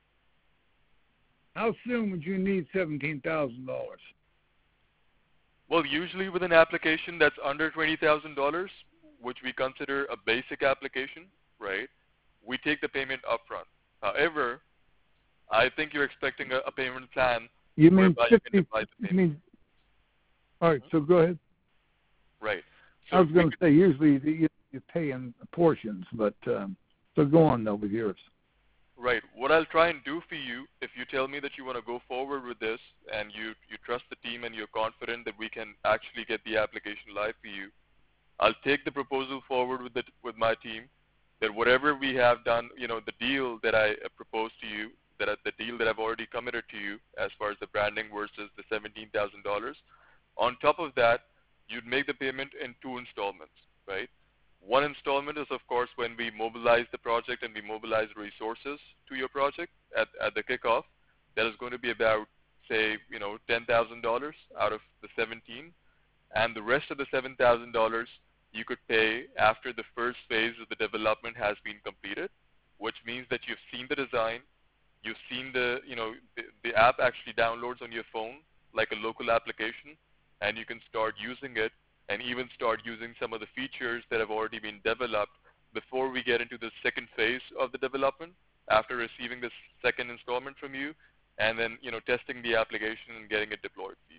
How soon would you need seventeen thousand dollars? Well, usually with an application that's under twenty thousand dollars, which we consider a basic application, right, we take the payment upfront. However, I think you're expecting a, a payment plan You mean whereby fifty? you can divide the You payment. mean? All right. So go ahead. Right. So I was going we to say usually you, you pay in portions, but um, so go on though with yours. Right. What I'll try and do for you, if you tell me that you want to go forward with this and you, you trust the team and you're confident that we can actually get the application live for you, I'll take the proposal forward with the, with my team that whatever we have done, you know, the deal that I uh, proposed to you, that I, the deal that I've already committed to you as far as the branding versus the seventeen thousand dollars, on top of that, you'd make the payment in two installments, right? One installment is, of course, when we mobilize the project and we mobilize resources to your project at, at the kickoff. That is going to be about, say, you know, ten thousand dollars out of the seventeen, and the rest of the seven thousand dollars you could pay after the first phase of the development has been completed, which means that you've seen the design, you've seen the, you know, the, the app actually downloads on your phone like a local application, and you can start using it and even start using some of the features that have already been developed before we get into the second phase of the development after receiving this second installment from you, and then, you know, testing the application and getting it deployed for you.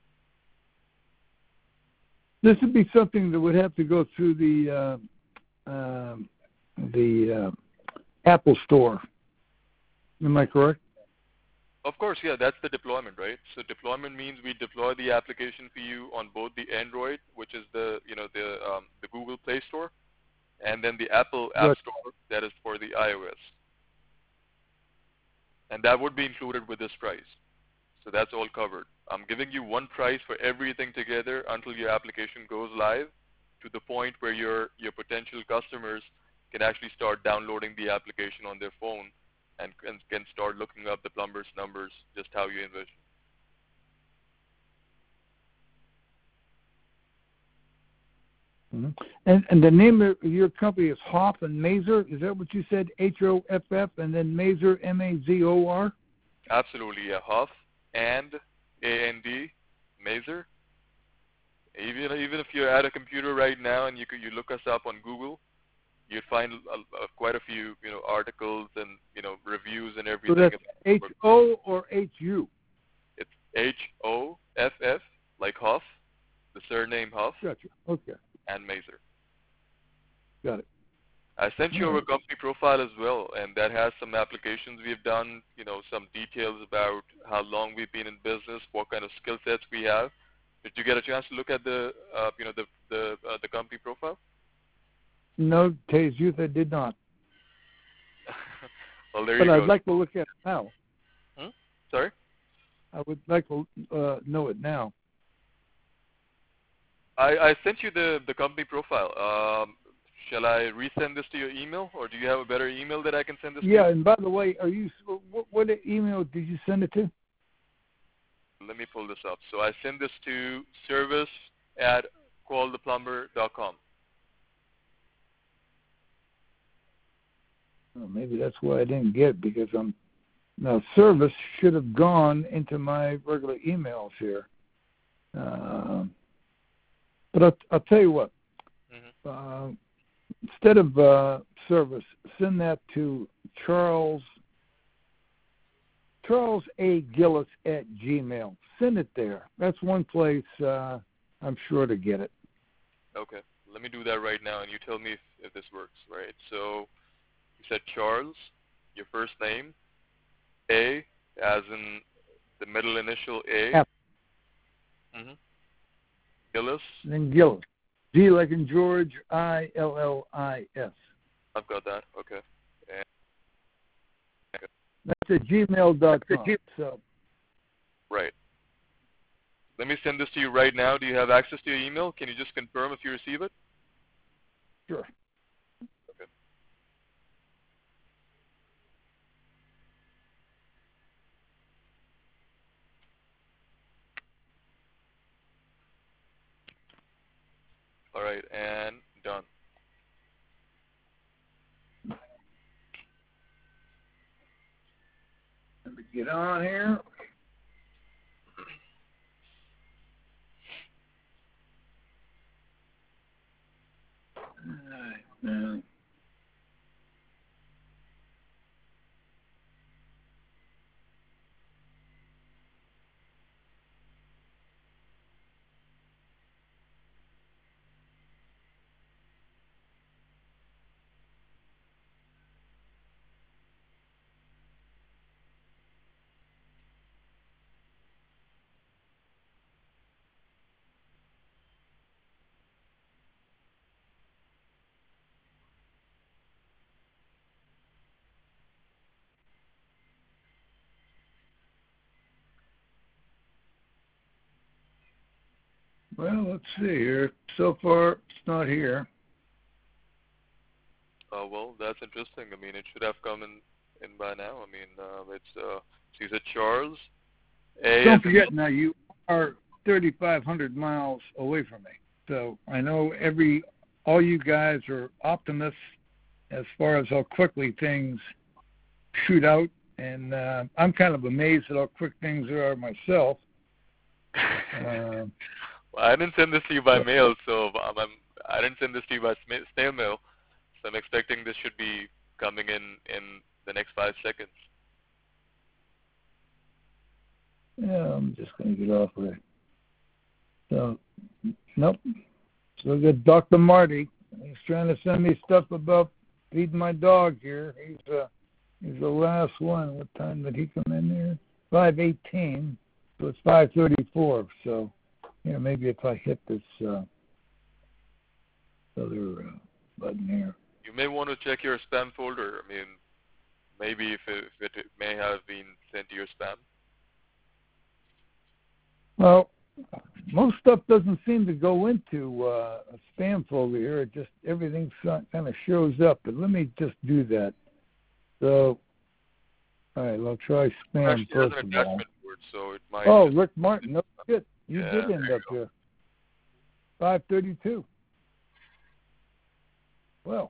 This would be something that would have to go through the uh, uh, the uh, Apple Store. Am I correct? Of course, yeah, that's the deployment, right? So deployment means we deploy the application for you on both the Android, which is the, you know, the um, the Google Play Store, and then the Apple App Right. Store, that is for the iOS. And that would be included with this price. So that's all covered. I'm giving you one price for everything together until your application goes live, to the point where your your potential customers can actually start downloading the application on their phone and, and can start looking up the plumber's numbers just how you envision. Mm-hmm. And and the name of your company is Hoff and Mazur. Is that what you said? H O F F and then Mazur, M A Z O R? Absolutely, yeah. Huff and A N D, Mazur. Even even if you're at a computer right now and you could, you look us up on Google, you'd find a, a, quite a few, you know, articles and, you know, reviews and everything. So that's H O or H U? It's H O F F, like Huff, the surname Huff, Gotcha. Okay. and Mazur. Got it. I sent you All our right. company profile as well, and that has some applications we've done, you know, some details about how long we've been in business, what kind of skill sets we have. Did you get a chance to look at the, uh, you know, the the uh, the company profile? No, to tell you the truth, I did not. Well, there But you I'd go. like to look at it now. Hmm? Sorry? I would like to uh, know it now. I, I sent you the, the company profile. Um, shall I resend this to your email, or do you have a better email that I can send this Yeah, to? and by the way, are you what, what email did you send it to? Let me pull this up. So I send this to service at call the plumber dot com. Oh, maybe that's why I didn't get it, because I'm now service should have gone into my regular emails here. Uh, but I'll, I'll tell you what. Mm-hmm. Uh, instead of uh, service, send that to Charles Charles A. Gillis at Gmail. Send it there. That's one place uh, I'm sure to get it. Okay. Let me do that right now, and you tell me if, if this works, right? So you said Charles, your first name, A, as in the middle initial A. F. Mm-hmm. Gillis. And then Gillis. G like in George, I L L I S. I've got that. Okay. And, That's at gmail dot com. So, right. Let me send this to you right now. Do you have access to your email? Can you just confirm if you receive it? sure. Okay. All right, and done. Let me get on here. All right, now. Well, let's see here. So far, it's not here. Uh, well, that's interesting. I mean, it should have come in, in by now. I mean, uh, it's, uh, so you said Charles. A Don't forget now, you are thirty-five hundred miles away from me. So I know every, all you guys are optimists as far as how quickly things shoot out. And uh, I'm kind of amazed at how quick things are myself. Uh, Well, I didn't send this to you by mail, so I'm, I'm, I didn't send this to you by snail mail, so I'm expecting this should be coming in in the next five seconds. Yeah, I'm just going to get off of it. So, nope. So we got Doctor Marty. He's trying to send me stuff about feeding my dog here. He's uh, he's the last one. What time did he come in there? five eighteen. So it's five thirty-four. So, yeah, maybe if I hit this uh, other uh, button here. You may want to check your spam folder. I mean, maybe if it, if it may have been sent to your spam. Well, most stuff doesn't seem to go into uh, a spam folder here. It just, everything kind of shows up. But let me just do that. So, all right, I'll try spam Actually, first there's an of all. attachment word, so it might. Oh, Rick Martin. No shit. You Yeah, did end there up you here. five thirty-two. Well.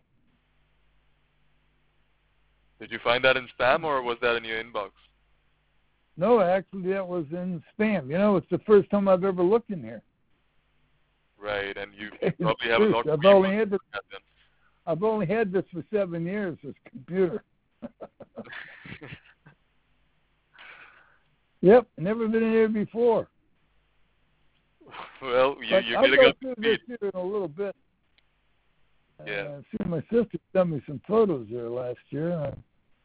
Did you find that in spam, or was that in your inbox? No, actually, that was in spam. You know, it's the first time I've ever looked in here. Right, and you It's probably have a lot of I've only had this. then. I've only had this for seven years. This computer. Yep, never been in here before. Well, you, But you're I'll getting go up to through speed. this here in a little bit. Yeah. Uh, see, my sister sent me some photos there last year.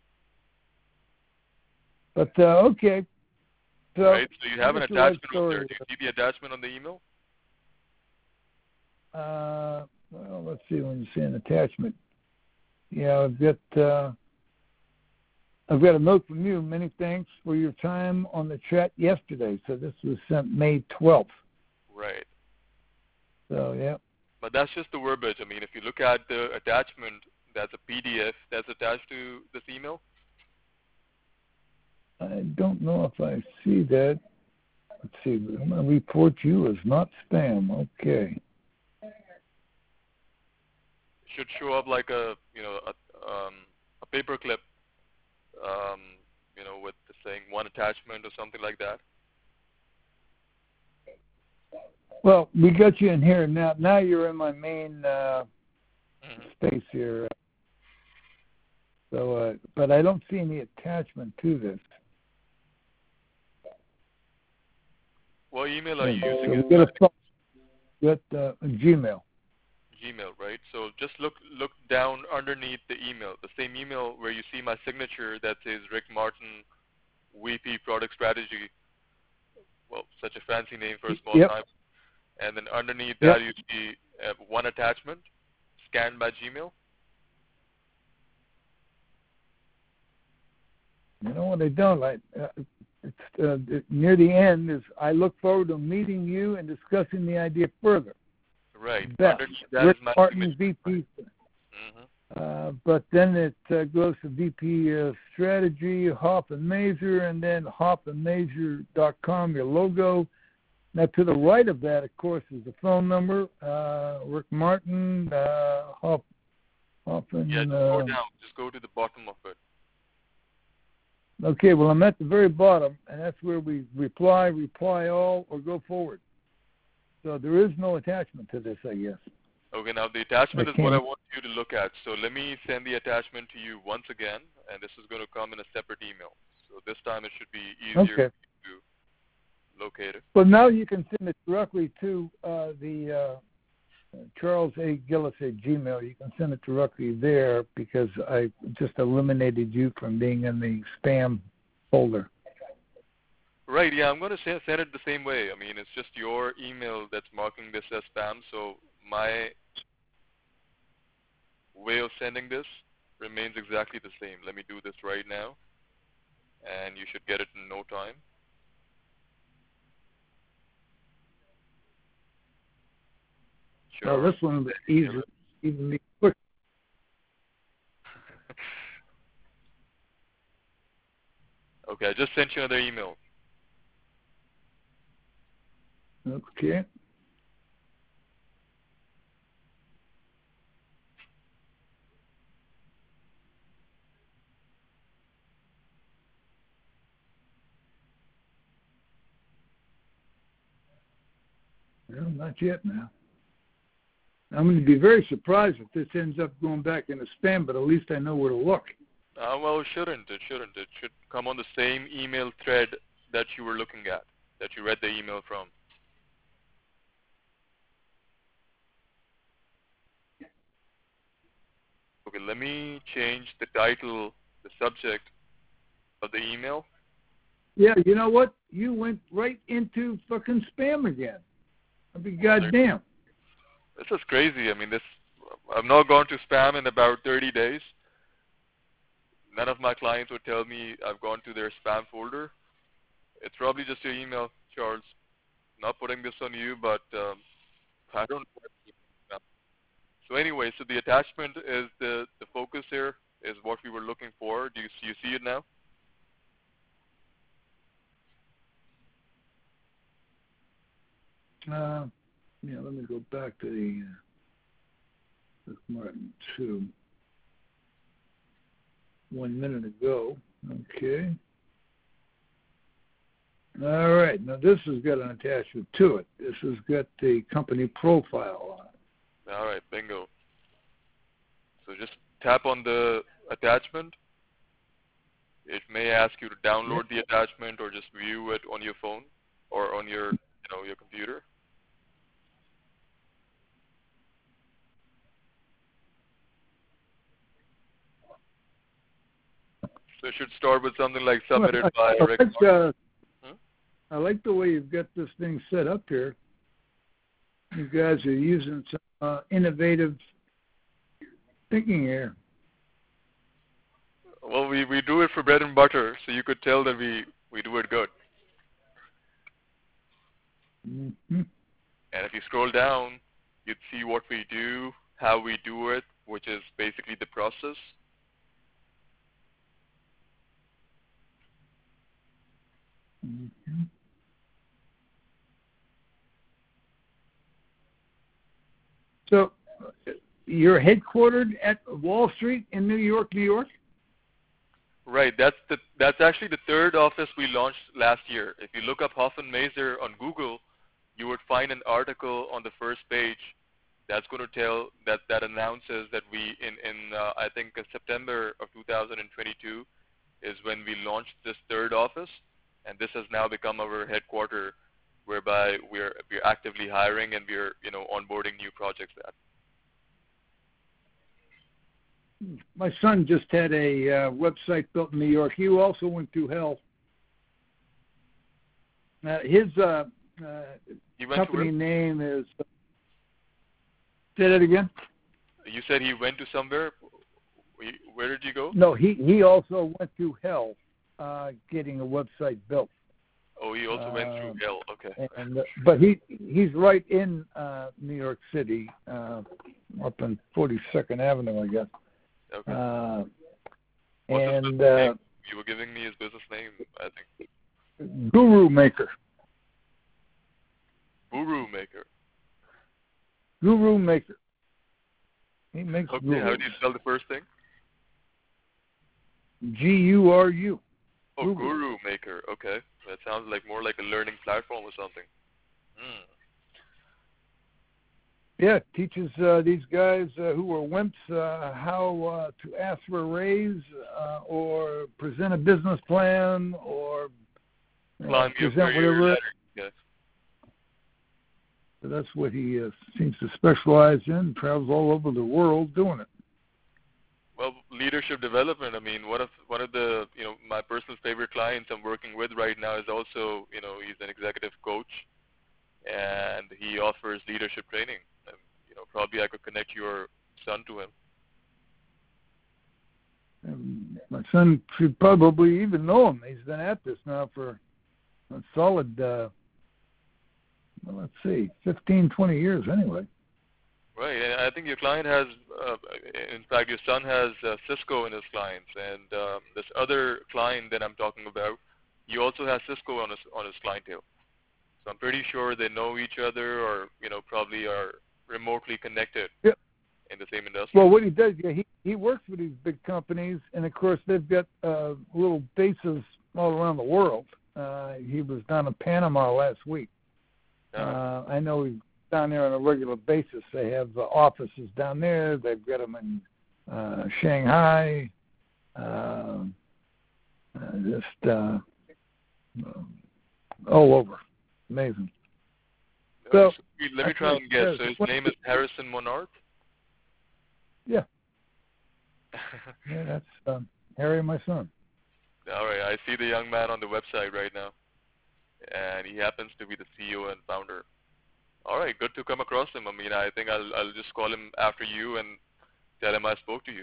But, uh, okay. So, right, so you have an that's a right attachment on there. story. Do you see the attachment on the email? Uh, well, let's see when you say an attachment. Yeah, I've got, uh, I've got a note from you. Many thanks for your time on the chat yesterday. So this was sent May twelfth. Right. So, yeah. But that's just the verbiage. I mean, if you look at the attachment, that's a P D F that's attached to this email. I don't know if I see that. Let's see. I'm going to report you as not spam. Okay. It should show up like a, you know, a, um, a paper clip, um, you know, with the saying one attachment or something like that. Well, we got you in here now. Now you're in my main uh, Mm-hmm. space here. So, uh, but I don't see any attachment to this. What email are you So using? we Is got that a got uh, Gmail. Gmail, right? So just look look down underneath the email, the same email where you see my signature that says Rick Martin, V P Product Strategy. Well, such a fancy name for a small Yep. time. And then underneath Yep. that you see uh, one attachment, scanned by Gmail. You know what I don't like? Uh, it's, uh, it, near the end is I look forward to meeting you and discussing the idea further. Right. Best. Underneath that Rick is my Martin, signature. V P. Mm-hmm. Uh, but then it uh, goes to V P uh, Strategy, Hoff and Mazur, and then hoff and mazur dot com, your logo. Now, to the right of that, of course, is the phone number. Uh, Rick Martin, uh, Hoff, Hoffman. Yeah, just uh, go down. Just go to the bottom of it. Okay, well, I'm at the very bottom, and that's where we reply, reply all, or go forward. So there is no attachment to this, I guess. Okay, now the attachment I is what I can't- want you to look at. So let me send the attachment to you once again, and this is going to come in a separate email. So this time it should be easier Okay. to locate it. But now you can send it directly to uh, the uh, Charles A. Gillis at Gmail. You can send it directly there because I just eliminated you from being in the spam folder. Right, yeah, I'm going to say, send it the same way. I mean, it's just your email that's marking this as spam, so my way of sending this remains exactly the same. Let me do this right now, and you should get it in no time. Sure. So this one will be easier, even be quick. Okay, I just sent you another email. Okay. Well, not yet now. I'm going to be very surprised if this ends up going back into spam, but at least I know where to look. Uh, well, it shouldn't. It shouldn't. It should come on the same email thread that you were looking at, that you read the email from. Okay, let me change the title, the subject of the email. Yeah, you know what? You went right into fucking spam again. I'll be goddamn. This is crazy. I mean, this. I've not gone to spam in about thirty days. None of my clients would tell me I've gone to their spam folder. It's probably just your email, Charles. Not putting this on you, but um, I don't know. So anyway, so the attachment is the, the focus here is what we were looking for. Do you, do you see it now? Uh, yeah, let me go back to the uh, Martin two. One minute ago. Okay. All right. Now this has got an attachment to it. This has got the company profile on it. All right, bingo. So just tap on the attachment. It may ask you to download the attachment or just view it on your phone or on your, you know, your computer. So it should start with something like submitted well, I, by I Rick. Like, uh, hmm? I like the way you've got this thing set up here. You guys are using some uh, innovative thinking here. Well, we, we do it for bread and butter, so you could tell that we, we do it good. Mm-hmm. And if you scroll down, you'd see what we do, how we do it, which is basically the process. Mm-hmm. So you're headquartered at Wall Street in New York, New York? Right. That's the that's actually the third office we launched last year. If you look up Hoffman Mazer on Google, you would find an article on the first page that's going to tell that that announces that we in in uh, I think uh, September of two thousand twenty-two is when we launched this third office, and this has now become our headquarter, whereby we're we're actively hiring and we're you know onboarding new projects at. My son just had a uh, website built in New York. He also went through hell. Uh, his uh, uh, company name is. Uh, say that again. You said he went to somewhere. Where did you go? No, he he also went through hell, uh, getting a website built. Oh, he also uh, went through hell. Okay. And, uh, but he he's right in uh, New York City, uh, up in forty-second Avenue, I guess. Okay. Uh, What's and his business uh, name? You were giving me his business name, I think. Guru Maker. Guru Maker. Guru Maker. He makes Okay, gurus. how do you spell the first thing? G U R U. Oh, Guru. Guru Maker. Okay, that sounds like more like a learning platform or something. Hmm. Yeah, teaches uh, these guys uh, who are wimps uh, how uh, to ask for a raise uh, or present a business plan or uh, Climb your present career whatever. ladder. Yes. So that's what he uh, seems to specialize in. Travels all over the world doing it. Well, leadership development. I mean, one of one of the you know my personal favorite clients I'm working with right now is also you know he's an executive coach, and he offers leadership training. And, you know, probably I could connect your son to him. And my son should probably even know him. He's been at this now for a solid, uh, well, let's see, fifteen, twenty years anyway. Right, and I think your client has, uh, in fact, your son has uh, Cisco in his clients, and um, this other client that I'm talking about, he also has Cisco on his on his clientele. So I'm pretty sure they know each other, or you know, probably are remotely connected Yep. in the same industry. Well, what he does, yeah, he he works with these big companies, and of course they've got uh, little bases all around the world. Uh, he was down in Panama last week. Yeah. Uh, I know he's down there on a regular basis. They have uh, offices down there. They've got them in uh, Shanghai, uh, uh, just uh, um, all over. Amazing. So, So, let me try and guess. So his what, name is Harrison Monard? Yeah. Yeah, that's um, Harry, my son. All right, I see the young man on the website right now, and he happens to be the C E O and founder. All right, good to come across him. I mean, I think I'll I'll just call him after you and tell him I spoke to you.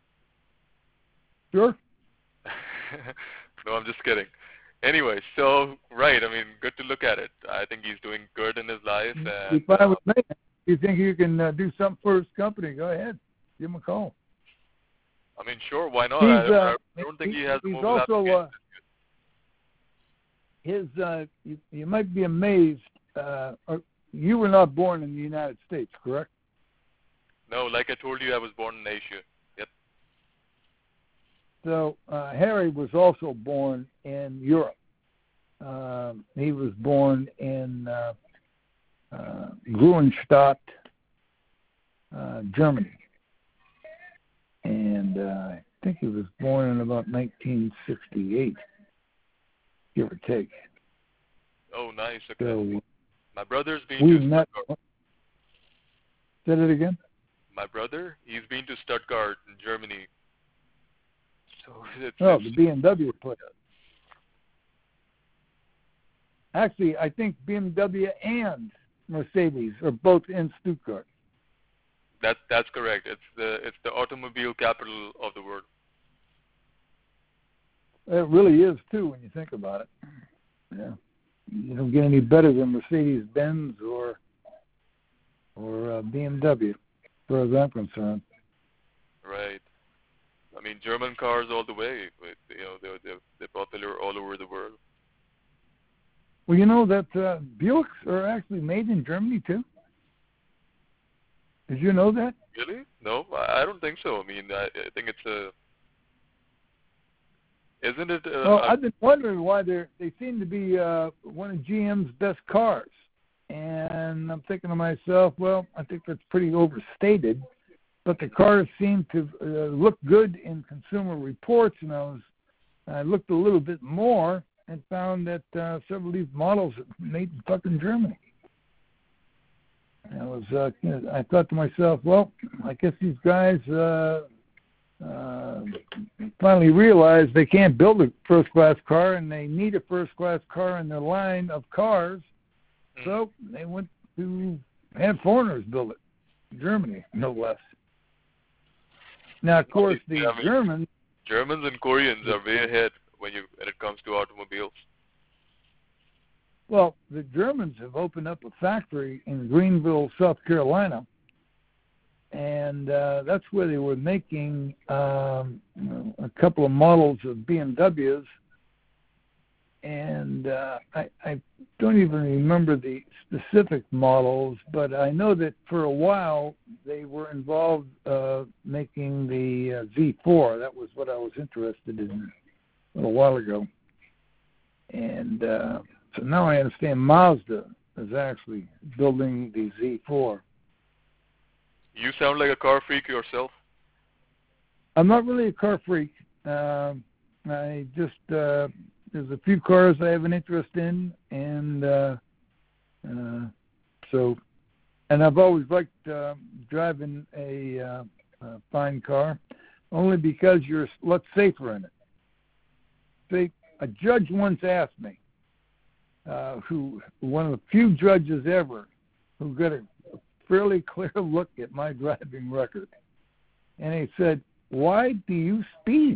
Sure. No, I'm just kidding. Anyway, so right, I mean, good to look at it. I think he's doing good in his life. And, Be fine uh, with me. If you think you can uh, do something for his company, go ahead. Give him a call. I mean, sure, why not? He's, I, uh, I don't think he, he has he's mobile also, application. uh, his, uh, you, you might be amazed, uh, or, you were not born in the United States, correct? No, like I told you, I was born in Asia. Yep. So uh, Harry was also born in Europe. Um, he was born in uh, uh, Gruenstadt, uh, Germany. And uh, I think he was born in about nineteen sixty-eight, give or take. Oh, nice. Okay. So my brother's been we to met. Stuttgart. Say it again? My brother, he's been to Stuttgart in Germany. So it's, Oh, it's the B M W place. Actually, I think B M W and Mercedes are both in Stuttgart. that that's correct. It's the it's the automobile capital of the world. It really is too when you think about it. Yeah, you don't get any better than Mercedes Benz or or uh, B M W, as far as I'm concerned. Right. I mean, German cars all the way. But, you know, they're, they're they're popular all over the world. Well, you know that uh, Buicks are actually made in Germany too. Did you know that? Really? No, I, I don't think so. I mean, I, I think it's a. Isn't it? Uh, Well, I've been wondering why they they seem to be uh, one of G M's best cars, and I'm thinking to myself, well, I think that's pretty overstated. But the cars seem to uh, look good in Consumer Reports, and I was I looked a little bit more and found that uh, several of these models are made in fucking Germany. And I was uh, I thought to myself, well, I guess these guys. Uh, Uh, finally realized they can't build a first-class car, and they need a first-class car in their line of cars. Mm. So they went to had foreigners build it, Germany, no less. Now, of course, the yeah, I mean, Germans, Germans and Koreans are way ahead when you when it comes to automobiles. well, the Germans have opened up a factory in Greenville, South Carolina. And uh, that's where they were making um, a couple of models of B M Ws. and uh, I, I don't even remember the specific models, but I know that for a while they were involved uh, making the uh, Z four. That was what I was interested in a little while ago. And uh, so now I understand Mazda is actually building the Z four. You sound like a car freak yourself. I'm not really a car freak. Uh, I just... Uh, There's a few cars I have an interest in, and uh, uh, so, and I've always liked uh, driving a, uh, a fine car, only because you're a lot safer in it. See, a judge once asked me, uh, who one of the few judges ever, who got a fairly clear look at my driving record, and he said, "Why do you speed?"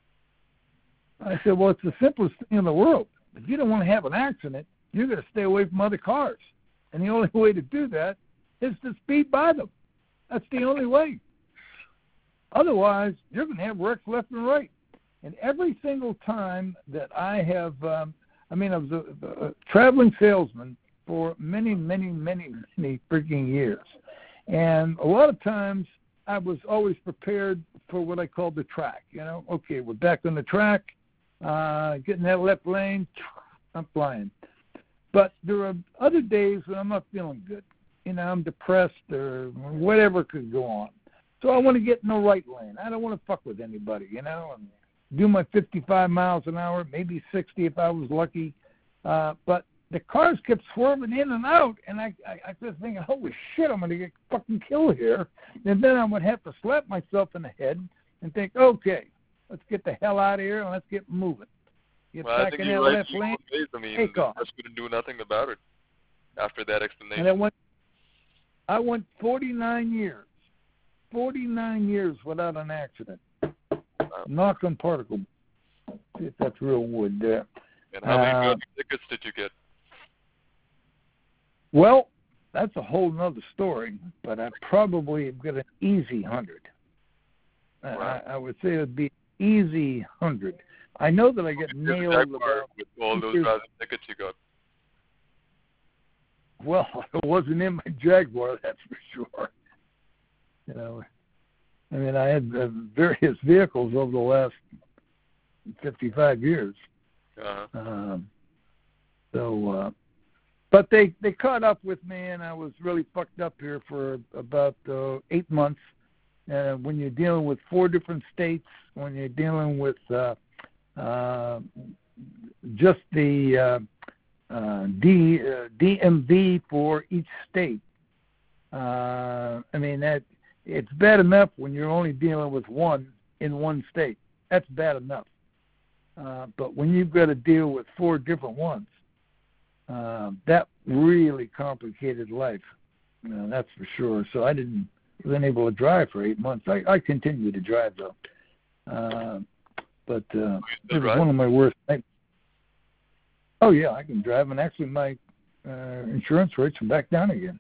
I said, well, it's the simplest thing in the world. If you don't want to have an accident, you're going to stay away from other cars. And the only way to do that is to speed by them. That's the only way. Otherwise, you're going to have wrecks left and right. And every single time that I have, um, I mean, I was a, a traveling salesman for many, many, many, many freaking years. And a lot of times I was always prepared for what I called the track. You know, okay, we're back on the track. Uh, getting that left lane, I'm flying. But there are other days when I'm not feeling good. You know, I'm depressed or whatever could go on. So I want to get in the right lane. I don't want to fuck with anybody, you know, and do my fifty-five miles an hour, maybe sixty if I was lucky. Uh, but the cars kept swerving in and out, and I, I, I just thinking, holy shit, I'm going to get fucking killed here. And then I would have to slap myself in the head and think, okay, let's get the hell out of here and let's get moving. Get well, back I think in you're that right. left lane. Ways. I mean, take off. I just couldn't do nothing about it after that explanation. And I went, I went forty-nine years, forty-nine years without an accident. Wow. Knock on particle. See if that's real wood there. And how many uh, tickets did you get? Well, that's a whole nother story, but I probably have got an easy hundred. Wow. I, I would say it would be easy hundred. I know that I get nailed about with all those thousand tickets you got. Well, it wasn't in my Jaguar, that's for sure. You know, I mean, I had uh, various vehicles over the last fifty-five years. Uh-huh. Um, so, uh, but they they caught up with me, and I was really fucked up here for about uh, eight months. Uh, when you're dealing with four different states, when you're dealing with uh, uh, just the uh, uh, D, uh, D M V for each state, uh, I mean, that it's bad enough when you're only dealing with one in one state. That's bad enough. Uh, but when you've got to deal with four different ones, uh, that really complicated life. You know, that's for sure. So I didn't wasn't able to drive for eight months. I, I continue to drive though, uh, but uh, it was one of my worst nights. Oh yeah, I can drive, and actually my uh, insurance rates are back down again.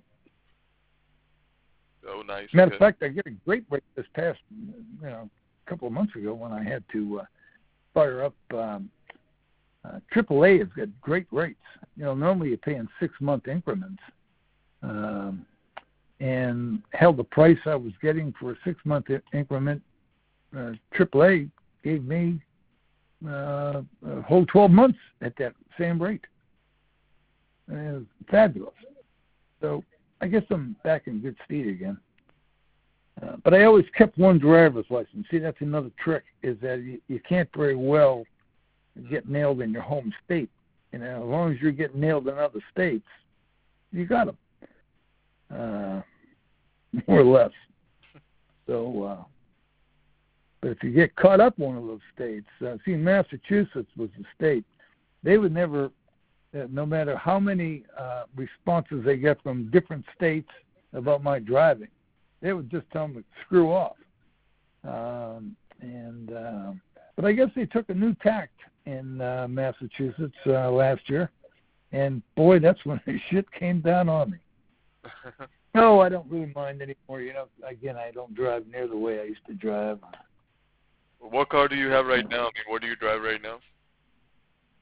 Oh, nice. Matter Good. of fact, I get a great rate this past, you know, a couple of months ago when I had to uh, fire up. Um, uh, triple A has got great rates. You know, normally you pay in six-month increments. Um, and held the price I was getting for a six-month increment, uh, triple A gave me uh, a whole twelve months at that same rate. And it was fabulous. So I guess I'm back in good stead again. Uh, but I always kept one driver's license. See, that's another trick, is that you, you can't very well get nailed in your home state. You know, as long as you're getting nailed in other states, you got them. Uh, more or less. So, uh, but if you get caught up in one of those states, uh, see, Massachusetts was the state. They would never, uh, no matter how many uh, responses they get from different states about my driving, they would just tell them to screw off. Um, and uh, but I guess they took a new tact in uh, Massachusetts uh, last year, and boy, that's when the shit came down on me. No, I don't really mind anymore. You know, again, I don't drive near the way I used to drive. What car do you have right now? I mean, what do you drive right now?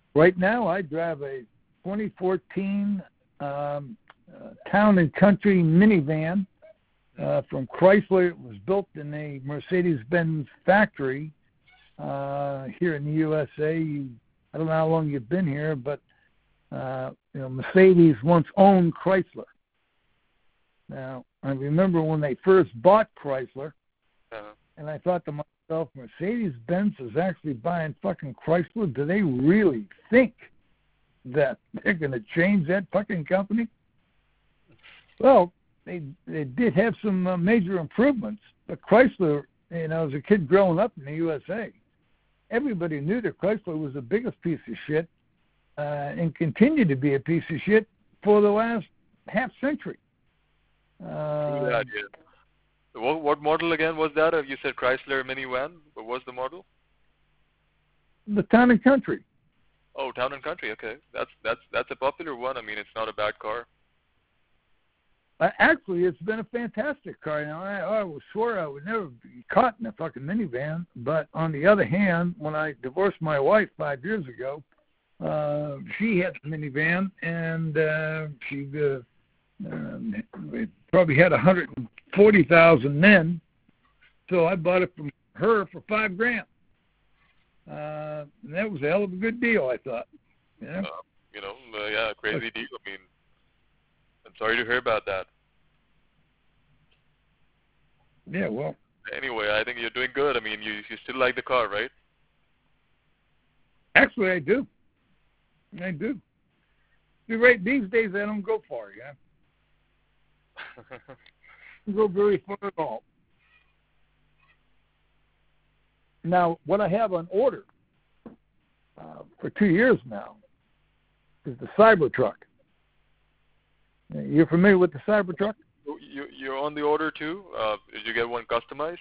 Right now, I drive a twenty fourteen um, uh, Town and Country minivan uh, from Chrysler. It was built in a Mercedes-Benz factory uh, here in the U S A. You, I don't know how long you've been here, but uh, you know, Mercedes once owned Chrysler. Now, I remember when they first bought Chrysler, uh-huh. and I thought to myself, Mercedes-Benz is actually buying fucking Chrysler. Do they really think that they're going to change that fucking company? Well, they they did have some uh, major improvements, but Chrysler, you know, as a kid growing up in the U S A, everybody knew that Chrysler was the biggest piece of shit uh, and continued to be a piece of shit for the last half century. Uh, yeah, yeah. What, what model again was that? You said Chrysler minivan. What was the model? The Town and Country. Oh, Town and Country. Okay, that's that's that's a popular one. I mean, it's not a bad car. Uh, actually, it's been a fantastic car. Now, I, I was sure I would never be caught in a fucking minivan. But on the other hand, when I divorced my wife five years ago, uh, she had a minivan, and uh, she uh, um, probably had one hundred forty thousand then. So I bought it from her for five grand. Uh, and that was a hell of a good deal, I thought. Yeah. Uh, you know, uh, yeah, crazy deal. I mean, I'm sorry to hear about that. Yeah, well. Anyway, I think you're doing good. I mean, you you still like the car, right? Actually, I do. I do. You're right. These days, I don't go far, yeah. I don't go very far at all. Now, what I have on order uh, for two years now is the Cybertruck. You're familiar with the Cybertruck? You, you're on the order too? Uh, did you get one customized?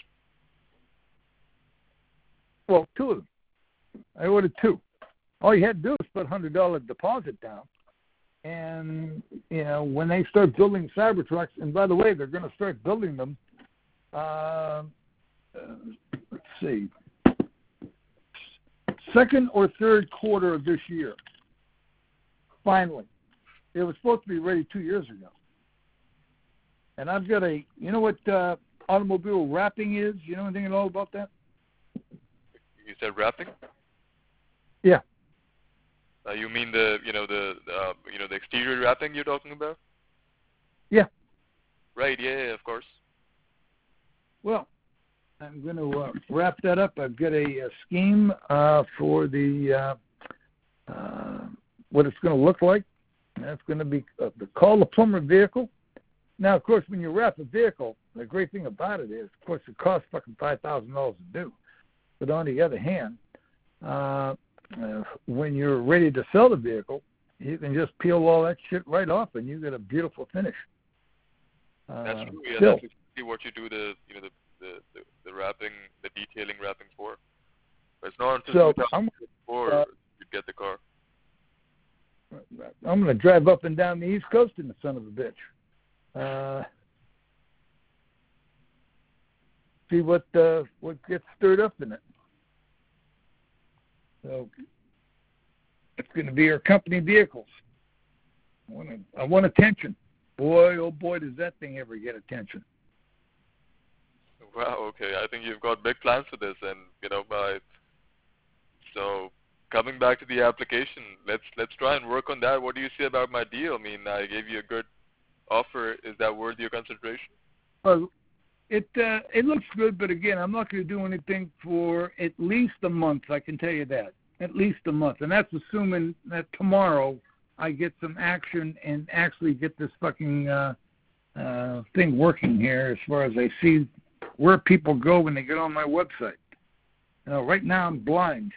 Well, two of them. I ordered two. All you had to do was put a one hundred dollars deposit down. And, you know, when they start building Cybertrucks, and by the way, they're going to start building them, uh, uh, let's see, second or third quarter of this year, finally. It was supposed to be ready two years ago. And I've got a, you know what uh, automobile wrapping is? You know anything at all about that? You said wrapping? Yeah. Uh, you mean the, you know, the, uh, you know, the exterior wrapping you're talking about? Yeah. Right. Yeah, yeah, of course. Well, I'm going to uh, wrap that up. I've got a, a scheme uh, for the uh, uh, what it's going to look like. That's going to be uh, the Call the Plumber vehicle. Now, of course, when you wrap a vehicle, the great thing about it is, of course, it costs fucking five thousand dollars to do. But on the other hand, uh, uh, when you're ready to sell the vehicle, you can just peel all that shit right off, and you get a beautiful finish. Uh, that's true. Yeah, still, that's exactly what you do the, you know, the the, the, the wrapping, the detailing wrapping for. But it's not until so two thousand four uh, you get the car. I'm going to drive up and down the East Coast in the son of a bitch. Uh, see what uh, what gets stirred up in it. So it's going to be our company vehicles. I want, I want attention. Boy, oh boy, does that thing ever get attention. Wow, okay. I think you've got big plans for this, and you know, by so coming back to the application, let's let's try and work on that. What do you say about my deal? I mean, I gave you a good offer. Is that worth your consideration? Well, it uh, it looks good, but again, I'm not going to do anything for at least a month. I can tell you that, at least a month, and that's assuming that tomorrow I get some action and actually get this fucking uh, uh, thing working here. As far as I see where people go when they get on my website. You know, right now I'm blind.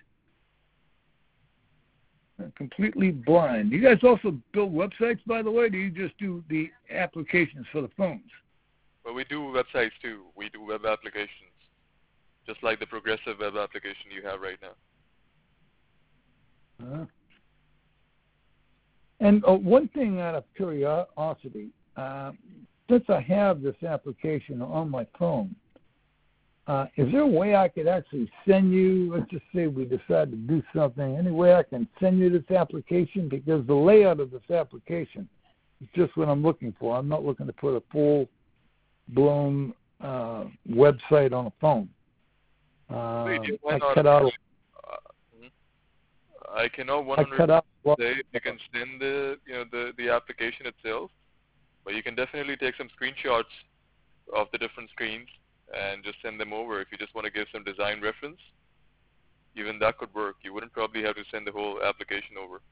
I'm completely blind. Do you guys also build websites, by the way, or do you just do the applications for the phones? Well, we do websites too. We do web applications, just like the progressive web application you have right now. Uh, and uh, one thing out of curiosity, uh, since I have this application on my phone, Uh, is there a way I could actually send you, let's just say we decide to do something, any way I can send you this application? Because the layout of this application is just what I'm looking for. I'm not looking to put a full-blown uh, website on a phone. Uh, Wait, why I not? cut out. Uh, I cannot one I hundred cut out. say you can send the you know the the application itself, but you can definitely take some screenshots of the different screens and just send them over. If you just want to give some design reference, even that could work. You wouldn't probably have to send the whole application over.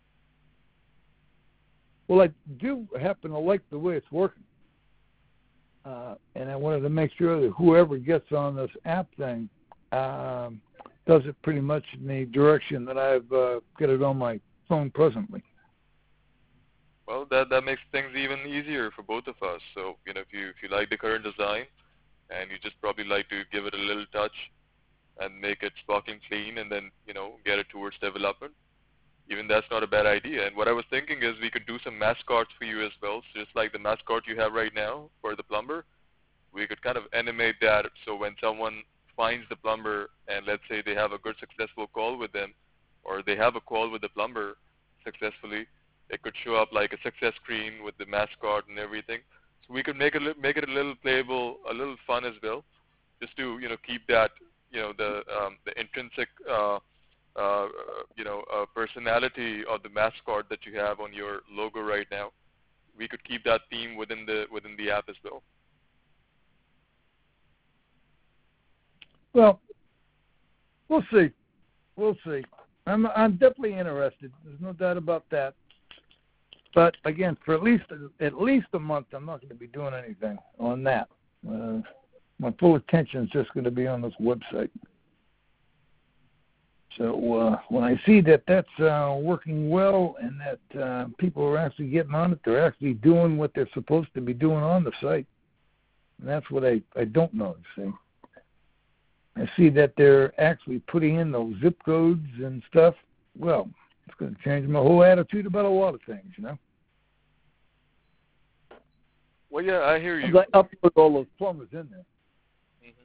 Well, I do happen to like the way it's working. Uh, and I wanted to make sure that whoever gets on this app thing um, does it pretty much in the direction that I've uh, got it on my phone presently. Well, that that makes things even easier for both of us. So, you know, if you if you like the current design, and you just probably like to give it a little touch and make it sparkling clean, and then you know get it towards development, even that's not a bad idea. And what I was thinking is we could do some mascots for you as well. So just like the mascot you have right now for the plumber, we could kind of animate that so when someone finds the plumber and let's say they have a good successful call with them, or they have a call with the plumber successfully, it could show up like a success screen with the mascot and everything. So we could make it make it a little playable, a little fun as well, just to you know keep that you know the um, the intrinsic uh, uh, you know uh, personality of the mascot that you have on your logo right now. We could keep that theme within the within the app as well. Well, we'll see. We'll see. I'm I'm definitely interested. There's no doubt about that. But again, for at least at least a month, I'm not going to be doing anything on that. Uh, my full attention is just going to be on this website. So uh, when I see that that's uh, working well and that uh, people are actually getting on it, they're actually doing what they're supposed to be doing on the site. And that's what I, I don't know. See, I see that they're actually putting in those zip codes and stuff. Well, it's going to change my whole attitude about a lot of things, you know. Well, yeah, I hear you. I upload all those plumbers in there. Mm-hmm.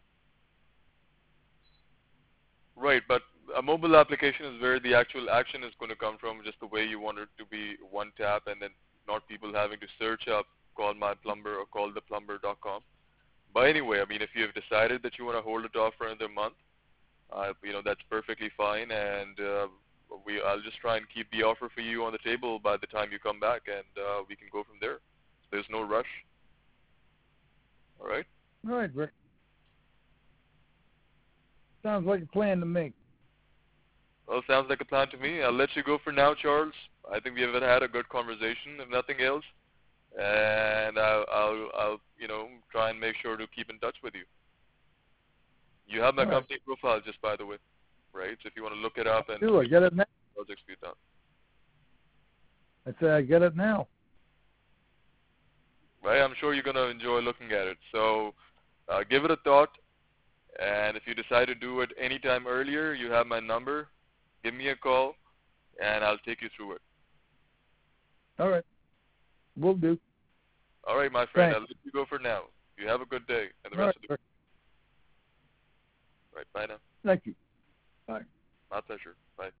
Right, but a mobile application is where the actual action is going to come from, just the way you want it to be one tap and then not people having to search up call my plumber or call the plumber dot com. But anyway, I mean, if you have decided that you want to hold it off for another month, uh, you know, that's perfectly fine, and uh, we I'll just try and keep the offer for you on the table by the time you come back, and uh, we can go from there. There's no rush. All right? All right, Rick. Sounds like a plan to me. Well, sounds like a plan to me. I'll let you go for now, Charles. I think we have had a good conversation, if nothing else. And I'll, I'll, I'll, you know, try and make sure to keep in touch with you. You have my All right. company profile, just by the way, right? So if you want to look it up and do, I get it now. projects we've done. I say I get it now. Right? I'm sure you're going to enjoy looking at it. So uh, give it a thought. And if you decide to do it anytime earlier, you have my number. Give me a call, and I'll take you through it. All right. Will do. All right, my friend. Thanks. I'll let you go for now. You have a good day and the All rest right. of the. Right. Bye now. Thank you. Bye. My pleasure. Bye.